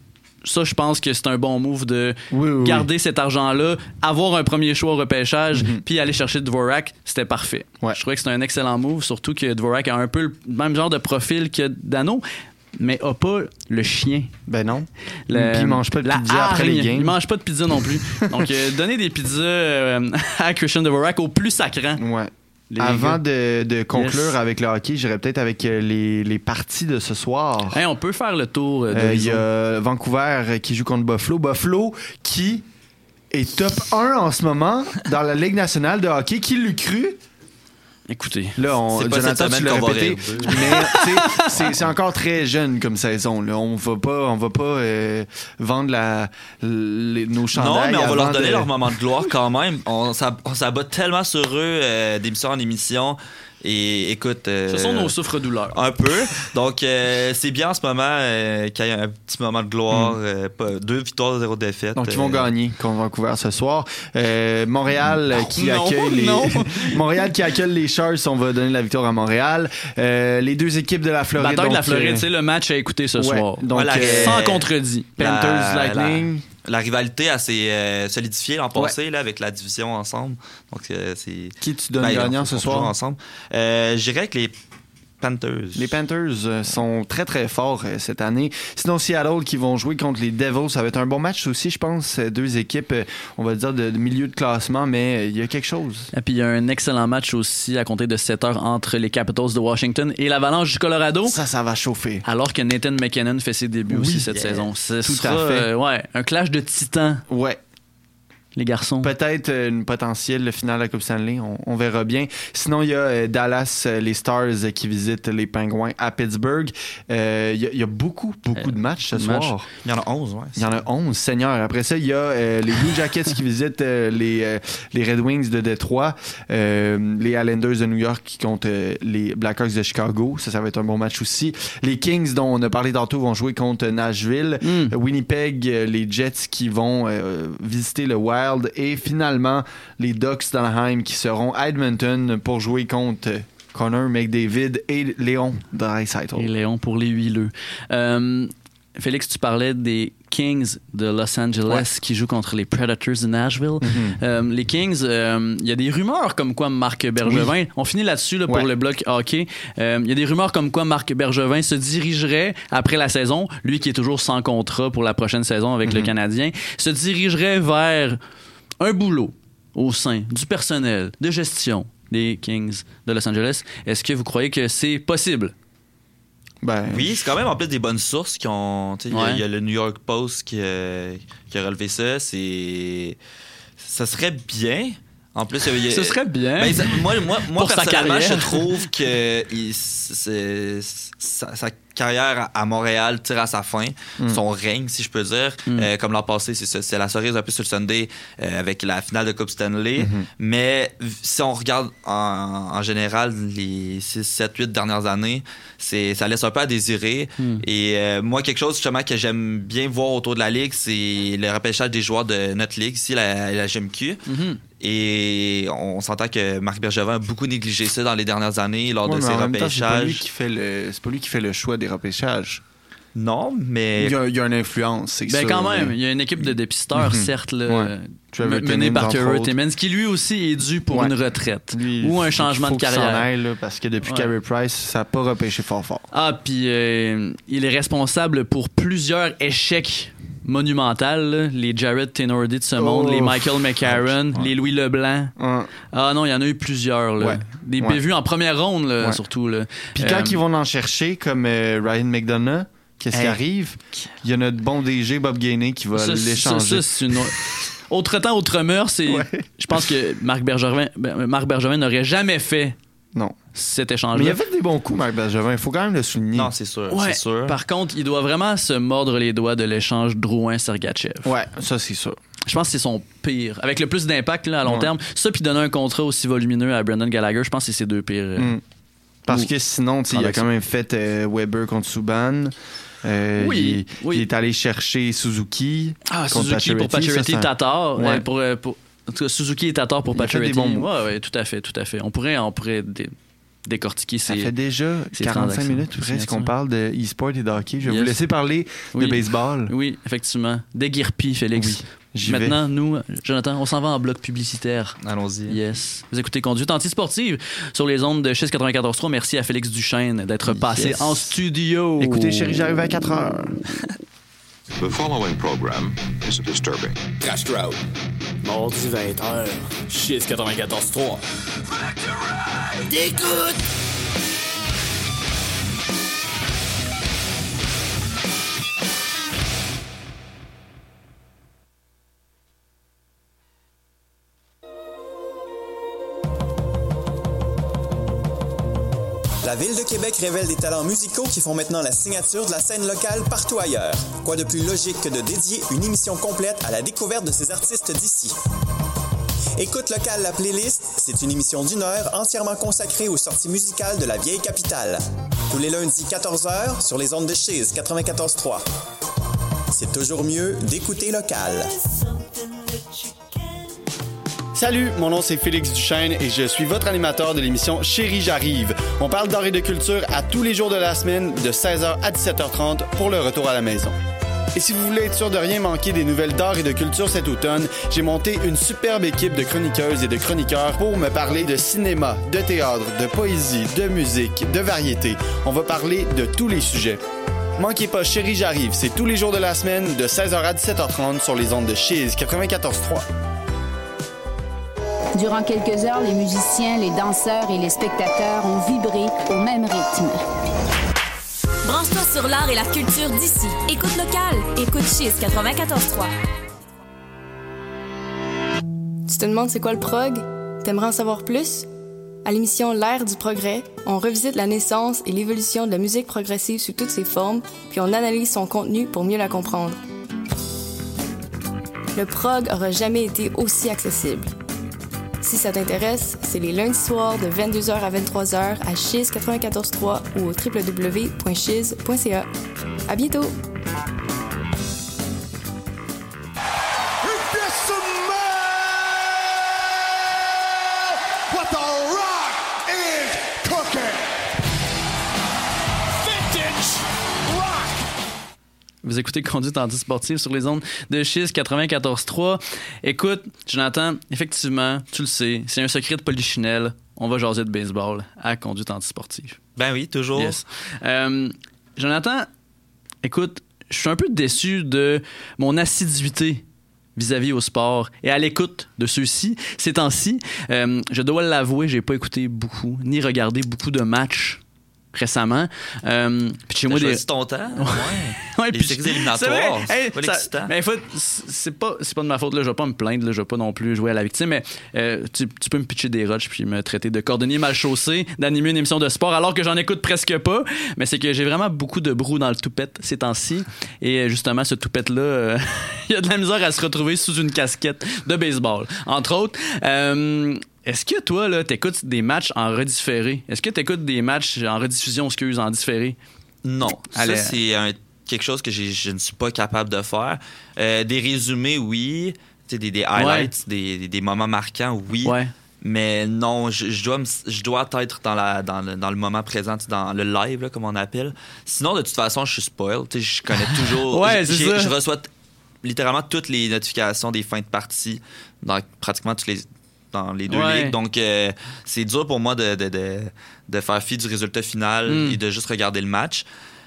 ça, je pense que c'est un bon move de oui, oui, garder oui. cet argent-là, avoir un premier choix au repêchage, Mm-hmm. puis aller chercher Dvorak. C'était parfait. Ouais. Je trouvais que c'était un excellent move, surtout que Dvorak a un peu le même genre de profil que Dano, mais a pas le chien. Ben non. Le- Puis il mange pas de la pizza après les hargne. games. Il mange pas de pizza non plus. Donc, euh, donner des pizzas euh, à Christian Dvorak au plus sacrant. Ouais. Les Avant gars. de, de conclure Yes. avec le hockey, j'irais peut-être avec euh, les, les parties de ce soir. Hey, on peut faire le tour euh, de Euh, Il y l'horizon. a Vancouver euh, qui joue contre Buffalo. Buffalo qui est top un en ce moment dans la Ligue nationale de hockey. Qui l'eût cru? Écoutez. Là, on, C'est pas Jonathan, cette tu semaine l'as qu'on va répété, rire. mais tu sais, c'est, c'est encore très jeune comme saison. Là. On va pas, on va pas euh, vendre la, les- nos Non, chandails. mais on va leur avant donner de- leur moment de gloire quand même. On, s'ab- on s'abat tellement sur eux euh, d'émission en émission. Et écoute. euh, Ce sont nos souffres-douleurs. Un peu. Donc, euh, c'est bien en ce moment euh, qu'il y ait un petit moment de gloire. euh, pas- deux victoires, zéro défaite. Donc, ils vont euh, gagner contre Vancouver ce soir. Euh, Montréal euh, qui Non, accueille les non. Montréal qui accueille les Sharks. On va donner la victoire à Montréal. Euh, les deux équipes de la Floride. Bataille de la donc, Floride, euh, c'est le match à écouter ce ouais, soir. donc, Ouais, la- euh, Sans contredit. Panthers, La- Lightning. La rivalité a s'est euh, solidifiée l'an passé là, avec la division ensemble. Donc, euh, c'est. Qui tu donnes Ben, gagnant on- ce on joue soir? ensemble. Euh, Je dirais avec les Panthers. Les Panthers euh, sont très très forts euh, cette année. Sinon, Seattle qui vont jouer contre les Devils, ça va être un bon match aussi, je pense. Euh, Deux équipes, euh, on va dire, de, de milieu de classement, mais euh, il y a quelque chose. Et puis il y a un excellent match aussi à compter de sept heures entre les Capitals de Washington et l'Avalanche du Colorado. Ça, ça va chauffer. Alors que Nathan McKinnon fait ses débuts Oui, aussi cette yeah. saison. Ce Tout sera, à fait. euh, ouais, un clash de titans, Ouais. les garçons. Peut-être euh, une potentielle finale de la Coupe Stanley, on, on verra bien. Sinon, il y a euh, Dallas, euh, les Stars euh, qui visitent les Penguins à Pittsburgh. Euh, Il y, a- il y a beaucoup, beaucoup Euh, de matchs ce de matchs. soir. Il y en a onze, ouais. Il y en a onze, Seigneur. Après ça, il y a euh, les Blue Jackets qui visitent euh, les, euh, les Red Wings de Détroit, euh, les Islanders de New York qui contre euh, les Blackhawks de Chicago. Ça, ça va être un bon match aussi. Les Kings, dont on a parlé tantôt, vont jouer contre Nashville. Mm. Euh, Winnipeg, euh, les Jets qui vont euh, visiter le Wild. Et finalement, les Ducks d'Anaheim qui seront à Edmonton pour jouer contre euh, Connor McDavid et Léon Draisaitl. Et Léon pour les huileux. Euh, Félix, tu parlais des Kings de Los Angeles Ouais. qui jouent contre les Predators de Nashville. Euh, les Kings, euh, il y a des rumeurs comme quoi Marc Bergevin, on finit là-dessus là, pour Ouais. le bloc hockey, Euh, il y a des rumeurs comme quoi Marc Bergevin se dirigerait après la saison, lui qui est toujours sans contrat pour la prochaine saison avec le Canadien, se dirigerait vers un boulot au sein du personnel de gestion des Kings de Los Angeles. Est-ce que vous croyez que c'est possible? Ben, Oui, c'est quand même en plus des bonnes sources qui ont. tu sais, Il y a- Ouais. il y, a le New York Post qui, euh, qui a relevé ça. C'est. Ça serait bien. En plus, il y a- Ce serait bien. Ben, ça- moi, moi, moi Pour sa personnellement, je carrière. trouve que il- c'est- sa, sa carrière à Montréal tire à sa fin. Son règne, si je peux dire. Mm. Euh, comme l'an passé, c'est ça, c'est la cerise un peu sur le Sunday euh, avec la finale de Coupe Stanley. Mais v- si on regarde en, en général les six, sept, huit dernières années, c'est, ça laisse un peu à désirer. Mm. Et euh, moi, quelque chose justement que j'aime bien voir autour de la Ligue, c'est le repêchage des joueurs de notre Ligue, ici, la, la G M Q. Mhm. Et on s'entend que Marc Bergevin a beaucoup négligé ça dans les dernières années lors Ouais, de mais ses en même temps, c'est pas lui repêchages. qui fait le, c'est pas lui qui fait le choix des repêchages. Non, mais Il y a, il y a une influence, c'est Ben sûr, quand même, mais- il y a une équipe de dépisteurs, Mhm. certes, là, Ouais. Trevor m- menée Timmins, par entre Trevor autres. Timmins, qui lui aussi est dû pour Ouais. une retraite Lui, ou un faut- changement faut de qu'il s'en carrière. aille, là, parce que depuis Ouais. Carey Price, ça n'a pas repêché fort fort. Ah, puis euh, il est responsable pour plusieurs échecs monumentaux, là. Les Jared Tenordi de ce monde, Oh. les Michael McCarron, Ouais. les Louis Leblanc. Hein. Ah non, il y en a eu plusieurs. Là. Ouais. Des Ouais. bévues en première ronde, là, Ouais. surtout. Là. Puis Euh, quand ils vont en chercher, comme euh, Ryan McDonough, qu'est-ce qui Hey. arrive? Il y a notre bon D G Bob Gainey qui va ça, ça, l'échanger. ça, c'est une... Autre temps, autre mœurs, c'est... Ouais. Je pense que Marc Bergevin, ben, Marc Bergevin n'aurait jamais fait Non. cet Mais échange-là. il a fait des bons coups, Marc Bergevin. Il faut quand même le souligner. non, c'est sûr, Ouais. c'est sûr. Par contre, il doit vraiment se mordre les doigts de l'échange Drouin-Sergachev. Ouais, ça, c'est ça. Je pense que c'est son pire. Avec le plus d'impact là, à long Ouais. terme. Ça, puis donner un contrat aussi volumineux à Brendan Gallagher, je pense que c'est ses deux pires. euh, Mm. Parce Ou- que sinon, tu sais, il a Avec quand ça. même fait euh, Weber contre Subban. Euh, Oui, il, oui. il est allé chercher Suzuki. Ah, contre Suzuki pour Pacioretty, Pacioretty, ça, ça- Tatar. Ouais. euh, pour, euh, pour- en tout cas, Suzuki et Tatar pour Il a fait Pacioretty. des bons moves. Ouais, ouais, tout à fait, tout à fait. On pourrait, on pourrait dé- décortiquer ces Ça fait déjà ces quarante-cinq transactions. minutes presque qu'on Signature. parle de e-sport et de hockey. Je vais Yes. vous laisser parler Oui. de baseball. Oui, effectivement. Déguerpi, Félix. Oui, j'y vais. Maintenant, nous, Jonathan, on s'en va en bloc publicitaire. Allons-y. Yes. Vous écoutez Conduite antisportive sur les ondes de Chiz quatre-vingt-quatorze trois. Merci à Félix Duchesne d'être passé Yes. en studio. Écoutez, chérie, j'arrive à quatre heures. The following program is disturbing. Crash Crowd. Mardi vingt heures. Chiz quatre-vingt-quatorze trois. T'écoutes! La Ville de Québec révèle des talents musicaux qui font maintenant la signature de la scène locale partout ailleurs. Quoi de plus logique que de dédier une émission complète à la découverte de ces artistes d'ici? Écoute locale, la playlist, c'est une émission d'une heure entièrement consacrée aux sorties musicales de la vieille capitale. Tous les lundis quatorze heures sur les ondes de Chiz quatre-vingt-quatorze trois. C'est toujours mieux d'écouter local. Salut, mon nom c'est Félix Duchesne et je suis votre animateur de l'émission Chérie, j'arrive. On parle d'art et de culture à tous les jours de la semaine de seize heures à dix-sept heures trente pour le retour à la maison. Et si vous voulez être sûr de rien manquer des nouvelles d'art et de culture cet automne, j'ai monté une superbe équipe de chroniqueuses et de chroniqueurs pour me parler de cinéma, de théâtre, de poésie, de musique, de variété. On va parler de tous les sujets. Manquez pas Chérie, j'arrive, c'est tous les jours de la semaine de seize heures à dix-sept heures trente sur les ondes de Chiz quatre-vingt-quatorze trois. Durant quelques heures, les musiciens, les danseurs et les spectateurs ont vibré au même rythme. Branche-toi sur l'art et la culture d'ici. Écoute local. Écoute Chiz quatre-vingt-quatorze trois. Tu te demandes c'est quoi le prog? T'aimerais en savoir plus? À l'émission L'ère du progrès, on revisite la naissance et l'évolution de la musique progressive sous toutes ses formes, puis on analyse son contenu pour mieux la comprendre. Le prog aura jamais été aussi accessible. Si ça t'intéresse, c'est les lundis soirs de vingt-deux heures à vingt-trois heures à Chiz quatre-vingt-quatorze trois ou au w w w point chiz point c a. À bientôt! What the rock is cooking! Vintage rock! Vous écoutez Conduite antisportive sur les ondes de Chiz quatre-vingt-quatorze trois. Écoute, Jonathan, effectivement, tu le sais, c'est un secret de polichinelle. On va jaser de baseball à Conduite antisportive. Ben oui, toujours. Yes. Euh, Jonathan, écoute, je suis un peu déçu de mon assiduité vis-à-vis au sport et à l'écoute de ceux-ci. Ces temps-ci, euh, je dois l'avouer, j'ai pas écouté beaucoup, ni regardé beaucoup de matchs récemment. Euh, puis chez T'as moi, choisi des... ton temps? Ouais. Ouais, Les puis séries c'est éliminatoires, vrai. c'est Hey, pas ça- l'excitant. mais écoute, c'est pas, c'est pas de ma faute, là. Je vais pas me plaindre, là. Je vais pas non plus jouer à la victime, mais euh, tu, tu peux me pitcher des roches puis me traiter de cordonnier mal chaussé, d'animer une émission de sport alors que j'en écoute presque pas. Mais c'est que j'ai vraiment beaucoup de brou dans le toupette ces temps-ci. Et justement, ce toupette-là, euh, il y a de la misère à se retrouver sous une casquette de baseball, entre autres. Euh, Est-ce que toi, là, t'écoutes des matchs en redifféré? Est-ce que t'écoutes des matchs en rediffusion, excuse, en différé? Non. Allez. Ça, c'est un- quelque chose que j'ai- je ne suis pas capable de faire. Euh, des résumés, oui. Tu sais, des, des highlights, des, des- des moments marquants, oui. Ouais. Mais non, je, je dois, me- je dois être dans, la, dans, le, dans le moment présent, tu sais, dans le live, là, comme on appelle. Sinon, de toute façon, je suis spoiled. Tu sais, je connais toujours. Ouais, c'est j'ai- ça. Je reçois t- littéralement toutes les notifications des fins de partie dans pratiquement toutes les, dans les deux Ouais. ligues. Donc, euh, c'est dur pour moi de, de, de, de faire fi du résultat final Mm. et de juste regarder le match.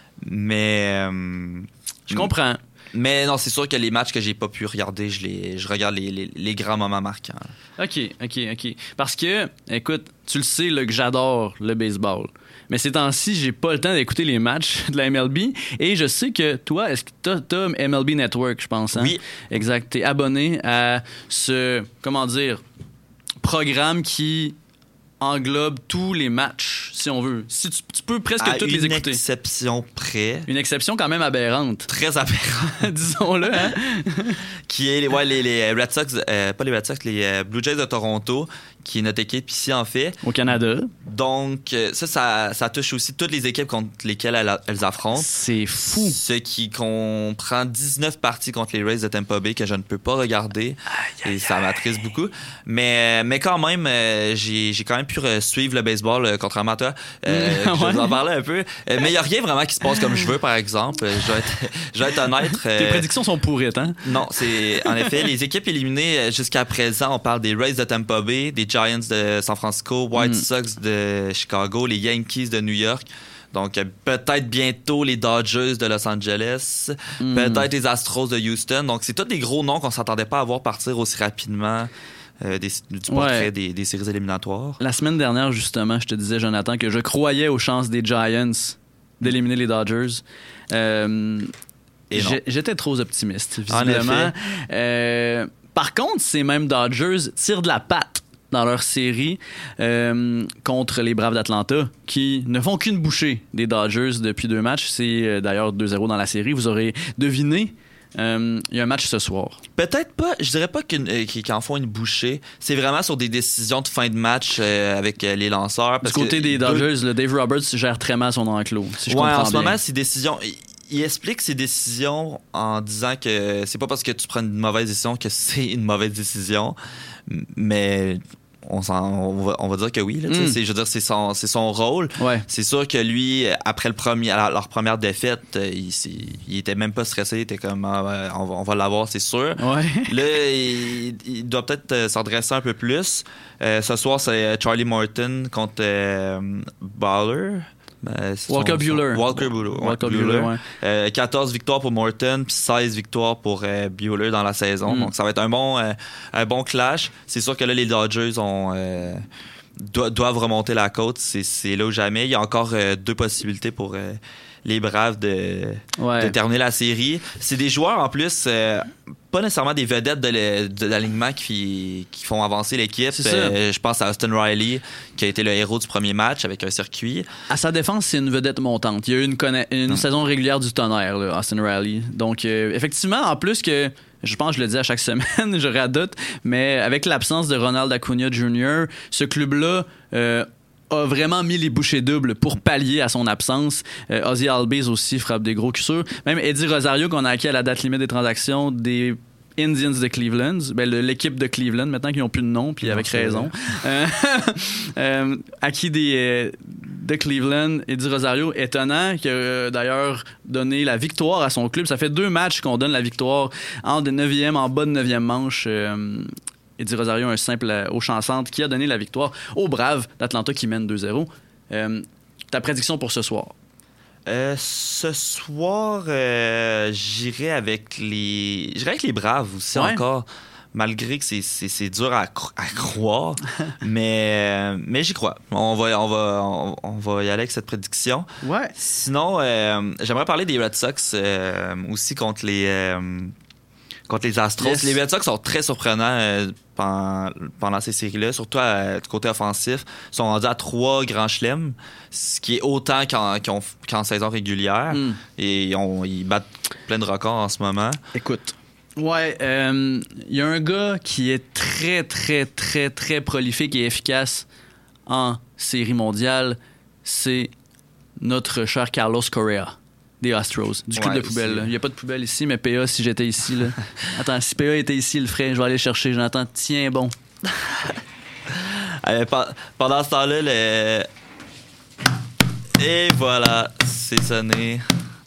Mais. euh, Je comprends. Mais non, c'est sûr que les matchs que j'ai pas pu regarder, je, les, je regarde les, les, les grands moments marquants. OK, OK, OK. Parce que, écoute, tu le sais là, que j'adore le baseball. Mais ces temps-ci, j'ai pas le temps d'écouter les matchs de la M L B. Et je sais que toi, est-ce que t'as, t'as M L B Network, je pense, hein? Oui. Exact. T'es abonné à ce, comment dire, programme qui englobe tous les matchs, si on veut. Si tu, tu peux presque À tous les une écouter. exception près. Une exception quand même aberrante. Très aberrante. Disons-le, hein? Qui est ouais, les, les Red Sox, euh, pas les Red Sox, les euh, Blue Jays de Toronto, qui est notre équipe ici, en fait. Au Canada. Donc, euh, ça, ça, ça touche aussi toutes les équipes contre lesquelles elles, elles affrontent. C'est fou. Ce qui comprend dix-neuf parties contre les Rays de Tampa Bay que je ne peux pas regarder. Aïe, et ça m'attriste beaucoup. Mais, mais quand même, euh, j'ai, j'ai quand même pu euh, suivre le baseball, euh, contrairement à toi, Luka. Euh, Ouais. Je vais vous en parler un peu. Euh, mais il n'y a rien vraiment qui se passe comme je veux, par exemple. Euh, Je vais être, je vais être honnête. euh, Tes prédictions sont pourrites, hein? Non, c'est en effet les équipes éliminées jusqu'à présent. On parle des Rays de Tampa Bay, des Giants de San Francisco, White Mm. Sox de Chicago, les Yankees de New York. Donc euh, peut-être bientôt les Dodgers de Los Angeles, Mm. peut-être les Astros de Houston. Donc c'est tous des gros noms qu'on s'attendait pas à voir partir aussi rapidement euh, des, du portrait Ouais. des, des séries éliminatoires. La semaine dernière, justement, je te disais, Jonathan, que je croyais aux chances des Giants d'éliminer les Dodgers. Euh, Et non. j'ai- J'étais trop optimiste, En visiblement. effet. Euh, par contre, ces mêmes Dodgers tirent de la patte dans leur série euh, contre les Braves d'Atlanta, qui ne font qu'une bouchée des Dodgers depuis deux matchs. C'est euh, d'ailleurs deux zéro dans la série. Vous aurez deviné. Euh, Il y a un match ce soir. Peut-être pas, je dirais pas qu'une- euh, qu'ils qu'ils en font une bouchée. C'est vraiment sur des décisions de fin de match euh, avec euh, les lanceurs. Du Parce côté que des deux- Dodgers, le Dave Roberts gère très mal son enclos, si je ouais, comprends en ce bien. moment, ces décisions. Il, il explique ses décisions en disant que c'est pas parce que tu prends une mauvaise décision que c'est une mauvaise décision. M- Mais. On, s'en- on, va, on va dire que oui. Là, tu sais, Mm. c'est- je veux dire, c'est son, c'est son rôle. Ouais. C'est sûr que lui, après le premier, leur première défaite, euh, il, s'est- il était même pas stressé. Il était comme, ah, ouais, on va, on va l'avoir, c'est sûr. Ouais. Là, il, il doit peut-être euh, s'adresser un peu plus. Euh, ce soir, c'est Charlie Morton contre euh, Baller. Ben, c'est Walker son- Buehler. son- Walker Buehler. ouais, Walker Buehler. Buehler, ouais. Euh, quatorze victoires pour Morton, puis seize victoires pour euh, Buehler dans la saison. Mm. Donc, ça va être un bon, euh, un bon clash. C'est sûr que là, les Dodgers ont, euh, do- doivent remonter la côte. C'est, c'est là ou jamais. Il y a encore euh, deux possibilités pour euh, les Braves de, Ouais. de terminer la série. C'est des joueurs, en plus, euh, pas nécessairement des vedettes de, le- de l'alignement qui, qui font avancer l'équipe. C'est ça. Euh, je pense à Austin Riley, qui a été le héros du premier match avec un circuit. À sa défense, c'est une vedette montante. Il y a eu une, conna- une saison régulière du tonnerre, là, Austin Riley. Donc, euh, effectivement, en plus que, je pense que je le dis à chaque semaine, je radote, mais avec l'absence de Ronald Acuna junior, ce club-là euh, a vraiment mis les bouchées doubles pour pallier à son absence. Euh, Ozzy Albies aussi frappe des gros coups sûrs. Même Eddie Rosario, qu'on a acquis à la date limite des transactions des Indians de Cleveland, ben, le- l'équipe de Cleveland, maintenant qu'ils n'ont plus de nom, puis avec c'est raison. Euh, euh, acquis des, euh, de Cleveland, Eddie Rosario, étonnant, qui a euh, d'ailleurs donné la victoire à son club. Ça fait deux matchs qu'on donne la victoire en de neuvième, en bas de neuvième manche. Euh, Eddie Rosario, un simple euh, au champ centre, qui a donné la victoire aux Braves d'Atlanta qui mènent deux zéro. Euh, ta prédiction pour ce soir? Euh, ce soir, euh, j'irai avec les. J'irai avec les Braves aussi Ouais. encore. Malgré que c'est, c'est, c'est dur à, cro- à croire. mais, mais j'y crois. On va, on, va, on, on va y aller avec cette prédiction. Ouais. Sinon, euh, j'aimerais parler des Red Sox euh, aussi contre les. euh, contre les Astros. Yes. Les Red Sox sont très surprenants euh, pendant, pendant ces séries-là, surtout à- du côté offensif. Ils sont rendus à trois grands chelems, ce qui est autant qu'en, qu'en, qu'en saison régulière. Mm. Et ils, ont- ils battent plein de records en ce moment. Écoute. Ouais, il euh, y a un gars qui est très, très, très, très prolifique et efficace en série mondiale. C'est notre cher Carlos Correa des Astros, du club Ouais, de poubelle. aussi. Il n'y a pas de poubelle ici, mais P A, si j'étais ici, là. Attends, si P A était ici, il le ferait. Je vais aller le chercher. Jonathan, tiens bon. Euh, pe- pendant ce temps-là, le... Et voilà, c'est sonné.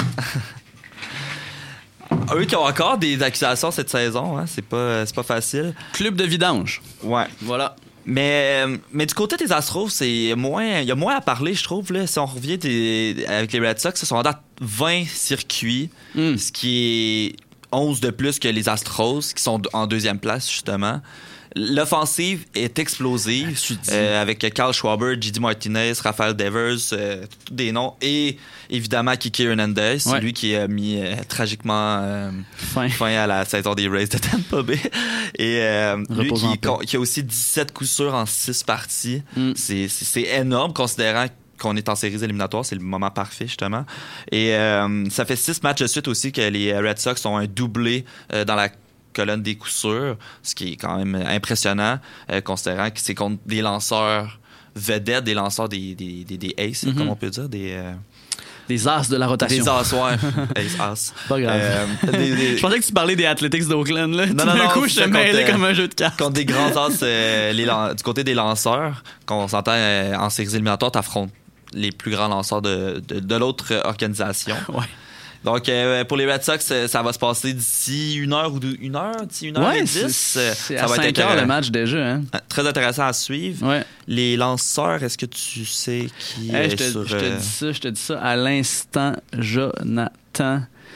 Eux qui ont encore des accusations cette saison, hein, c'est pas, c'est pas facile. Club de vidange. Ouais. Voilà. Mais, mais du côté des Astros, c'est moins, il y a moins à parler, je trouve. Là. Si on revient des- avec les Red Sox, ils sont rendus à vingt circuits, Mm. ce qui est onze de plus que les Astros, qui sont en deuxième place, justement. L'offensive est explosive, euh, avec Kyle Schwarber, J D Martinez, Rafael Devers, euh, tous des noms, et évidemment Kike Hernandez, c'est Ouais. lui qui a mis euh, tragiquement euh, Fin. fin à la saison des Rays de Tampa Bay. Et euh, lui Repose en qui, paix. qui a aussi dix-sept coups sûrs en six parties, Mm. c'est, c'est, c'est énorme considérant qu'on est en séries éliminatoires, c'est le moment parfait justement. Et euh, ça fait six matchs de suite aussi que les Red Sox ont un doublé euh, dans la colonne des coups sûrs, ce qui est quand même impressionnant, euh, considérant que c'est contre des lanceurs vedettes, des lanceurs des, des, des, des aces, Mhm. comme on peut dire, des... euh, Des as de la rotation. des as, ouais. Ace, as. Pas grave. Euh, des- des- Je pensais que tu parlais des Athletics d'Oakland. Là. Non, Tout non, d'un non, coup, je c'est te mêlais contre, euh, comme un jeu de cartes. Contre des grands as, euh, les lan- du côté des lanceurs, qu'on s'entend euh, en séries éliminatoires, t'affrontes les plus grands lanceurs de, de, de l'autre organisation. Ouais. Donc, euh, pour les Red Sox, ça va se passer d'ici une heure ou deux, une heure, d'ici une heure ouais, et dix. C'est, c'est ça à va cinq être heures intéressant. le match déjà. Hein? Très intéressant à suivre. Ouais. Les lanceurs, est-ce que tu sais qui hey, est je te, sur... Je te euh... dis ça, je te dis ça à l'instant, Jonathan.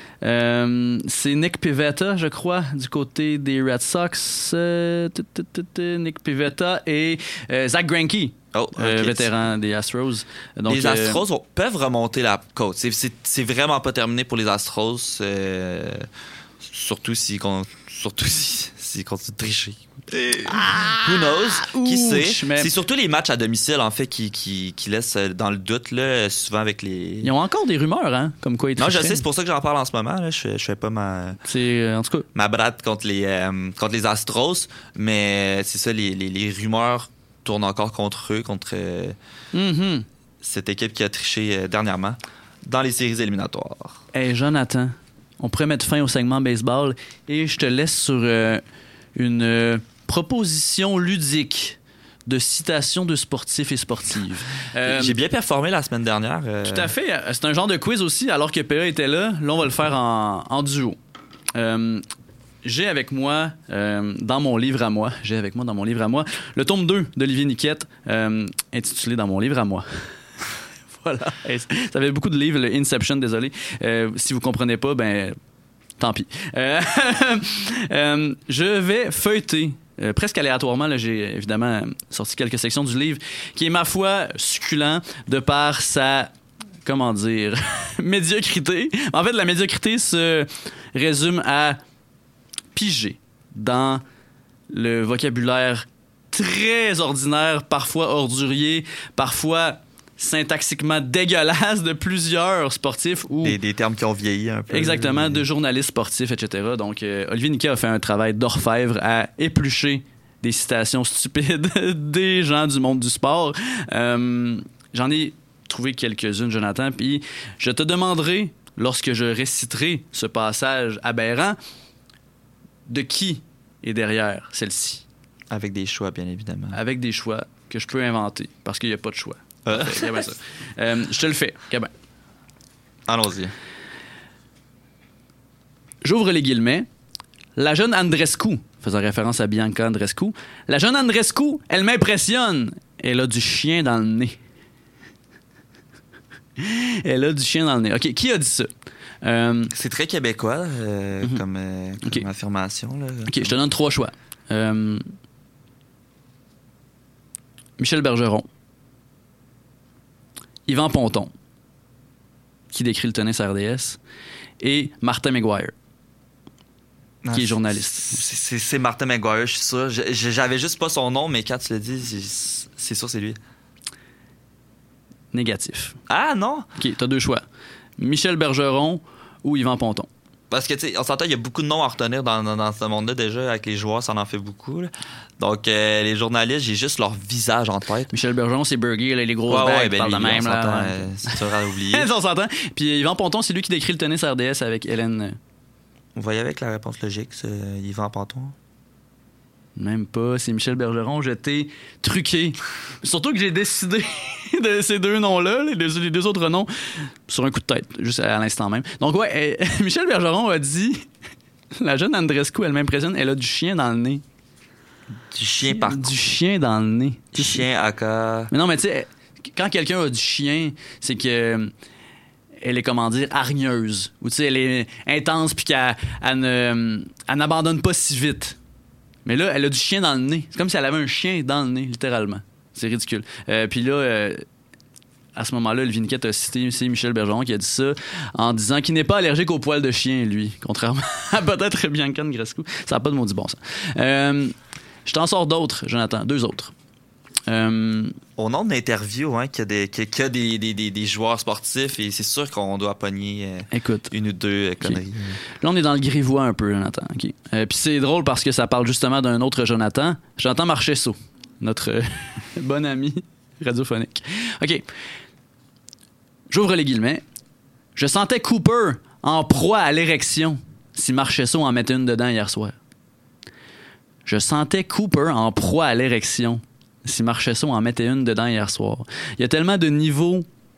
Euh, c'est Nick Pivetta, je crois, du côté des Red Sox. Euh, Nick Pivetta et euh, Zach Greinke. Oh, okay. euh, vétéran des Astros. Donc, les Astros euh, peuvent remonter la côte. C'est, c'est, c'est vraiment pas terminé pour les Astros, euh, surtout s'ils surtout si, si continuent de tricher. Ah, Who knows? Qui sait? Mais... C'est surtout les matchs à domicile, en fait, qui, qui, qui laissent dans le doute, là, souvent avec les... Ils ont encore des rumeurs, hein? Comme quoi ils Non, je sais, c'est pour ça que j'en parle en ce moment. Là. Je, je fais pas ma... C'est, en tout cas... ma brade contre les, euh, contre les Astros, mais c'est ça, les, les, les rumeurs tournent encore contre eux, contre euh, mm-hmm. cette équipe qui a triché euh, dernièrement dans les séries éliminatoires. Hey, Jonathan, on pourrait mettre fin au segment baseball et je te laisse sur euh, une euh, proposition ludique de citations de sportifs et sportives. Euh, J'ai bien performé la semaine dernière. Euh... Tout à fait. C'est un genre de quiz aussi, alors que P A était là. Là, on va le faire en, en duo. Euh, J'ai avec moi, euh, dans mon livre à moi, j'ai avec moi dans mon livre à moi, le tome deux d'Olivier Niquette, euh, intitulé Dans mon livre à moi. Voilà. Ça avait beaucoup de livres, le Inception, désolé. Euh, si vous comprenez pas, ben, tant pis. Euh, euh, je vais feuilleter, euh, presque aléatoirement, là, j'ai évidemment sorti quelques sections du livre, qui est, ma foi, succulent de par sa... comment dire, médiocrité. En fait, la médiocrité se résume à piger dans le vocabulaire très ordinaire, parfois ordurier, parfois syntaxiquement dégueulasse de plusieurs sportifs. Ou des, des termes qui ont vieilli un peu. Exactement, de journalistes sportifs, et cetera. Donc, euh, Olivier Niquet a fait un travail d'orfèvre à éplucher des citations stupides des gens du monde du sport. Euh, j'en ai trouvé quelques-unes, Jonathan, puis je te demanderai, lorsque je réciterai ce passage aberrant, de qui est derrière celle-ci. Avec des choix, bien évidemment. Avec des choix que je peux inventer, parce qu'il n'y a pas de choix. Euh. Fait, ben ça. Euh, je te le fais. Ben. Allons-y. J'ouvre les guillemets. La jeune Andrescu, faisant référence à Bianca Andrescu, la jeune Andrescu, elle m'impressionne. Elle a du chien dans le nez. Elle a du chien dans le nez. OK, qui a dit ça? Euh, c'est très québécois euh, mm-hmm. comme, euh, comme okay. affirmation. Là, OK, je te donne trois choix. Euh, Michel Bergeron, Yvan Ponton, qui décrit le tennis R D S, et Martin McGuire, qui ah, est journaliste. C'est, c'est, c'est Martin McGuire, je suis sûr. Je, j'avais juste pas son nom, mais quand tu l'as dit, c'est, c'est sûr, c'est lui. Négatif. Ah non? OK, t'as deux choix. Michel Bergeron ou Yvan Ponton. Parce que, tu sais, on s'entend, il y a beaucoup de noms à retenir dans, dans, dans ce monde-là déjà. Avec les joueurs, ça en fait beaucoup. Là. Donc, euh, les journalistes, j'ai juste leur visage en tête. Michel Bergeron, c'est Burger, là, les grosses ouais, bagues, ouais, ben, parlent de même. On là. s'entend, euh, c'est dur à oublier. on s'entend. Puis Yvan Ponton, c'est lui qui décrit le tennis R D S avec Hélène. Vous voyez avec la réponse logique, c'est Yvan Ponton? Même pas, c'est Michel Bergeron. Je t'ai truqué. Surtout que j'ai décidé de ces deux noms-là, les deux, les deux autres noms, sur un coup de tête, juste à l'instant même. Donc, ouais, euh, Michel Bergeron a dit la jeune Andrescu, elle m'impressionne, elle a du chien dans le nez. Du chien par Du chien dans le nez. Du chien à cas. Mais non, mais tu sais, quand quelqu'un a du chien, c'est que. Elle est, comment dire, hargneuse. Ou tu sais, elle est intense puis qu'elle elle ne, elle n'abandonne pas si vite. Mais là, elle a du chien dans le nez. C'est comme si elle avait un chien dans le nez, littéralement. C'est ridicule. Euh, puis là, euh, à ce moment-là, Olivier Niquette a cité c'est Michel Bergeron qui a dit ça en disant qu'il n'est pas allergique aux poils de chien, lui. Contrairement à peut-être Bianca Andrescu. Ça n'a pas de maudit bon sens. Euh, je t'en sors d'autres, Jonathan. Deux autres. Euh, Au nombre d'interviews hein, qu'il y a, des, qu'il y a des, des, des, des joueurs sportifs, et c'est sûr qu'on doit pogner euh, Écoute, une ou deux euh, conneries. Okay. Là, on est dans le grivois un peu, Jonathan. Okay. Euh, Puis c'est drôle parce que ça parle justement d'un autre Jonathan, Jonathan Marchesso, notre euh, bon ami radiophonique. OK. J'ouvre les guillemets. Je sentais Cooper en proie à l'érection si Marchesso en mettait une dedans hier soir. Je sentais Cooper en proie à l'érection si Marchesso en mettait une dedans hier soir. Il y a tellement de niveaux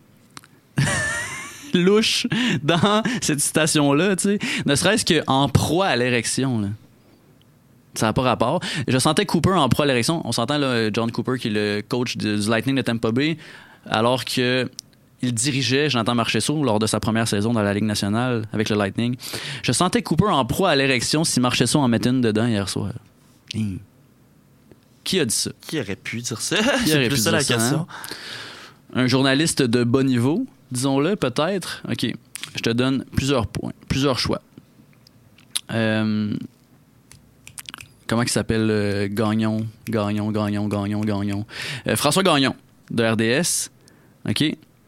louche dans cette citation-là, tu sais. Ne serait-ce qu'en proie à l'érection, là. Ça n'a pas rapport. Je sentais Cooper en proie à l'érection. On s'entend, là, John Cooper, qui est le coach du Lightning de Tampa Bay, alors que il dirigeait Jonathan Marchessault lors de sa première saison dans la Ligue nationale avec le Lightning. Je sentais Cooper en proie à l'érection si Marchessault en mettait une dedans hier soir. Mmh. Qui a dit ça? Qui aurait pu dire ça? Qui C'est aurait plus pu ça dire la ça, question. hein? Un journaliste de bas niveau, disons-le, peut-être. OK. Je te donne plusieurs points, plusieurs choix. Euh... Comment il s'appelle? Euh, Gagnon, Gagnon, Gagnon, Gagnon, Gagnon. Euh, François Gagnon, de R D S. OK.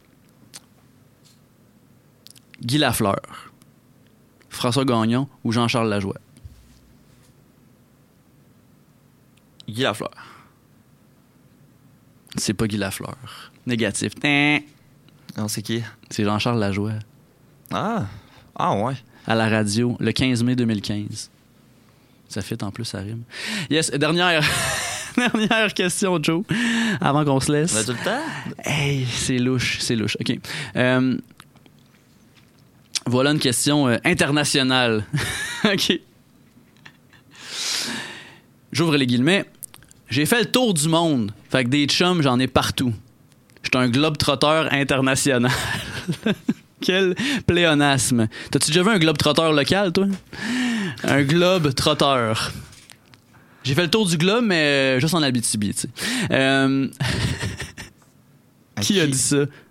Guy Lafleur, François Gagnon ou Jean-Charles Lajoie? Guy Lafleur. C'est pas Guy Lafleur. Négatif. Tin. Non, c'est qui? C'est Jean-Charles Lajoie. Ah. Ah ouais. À la radio, le quinze mai deux mille quinze. Ça fit en plus, ça rime. Yes, dernière... Dernière question, Joe, avant qu'on se laisse. On a tout le temps? Hey, c'est louche, c'est louche. OK. Euh... Voilà une question euh, internationale. OK. J'ouvre les guillemets. J'ai fait le tour du monde. Fait que des chums, j'en ai partout. J'étais un globe-trotteur international. Quel pléonasme. T'as-tu déjà vu un globe-trotteur local, toi? Un globe-trotteur. J'ai fait le tour du globe, mais juste en Abitibi, tu sais. Euh... Qui a dit ça?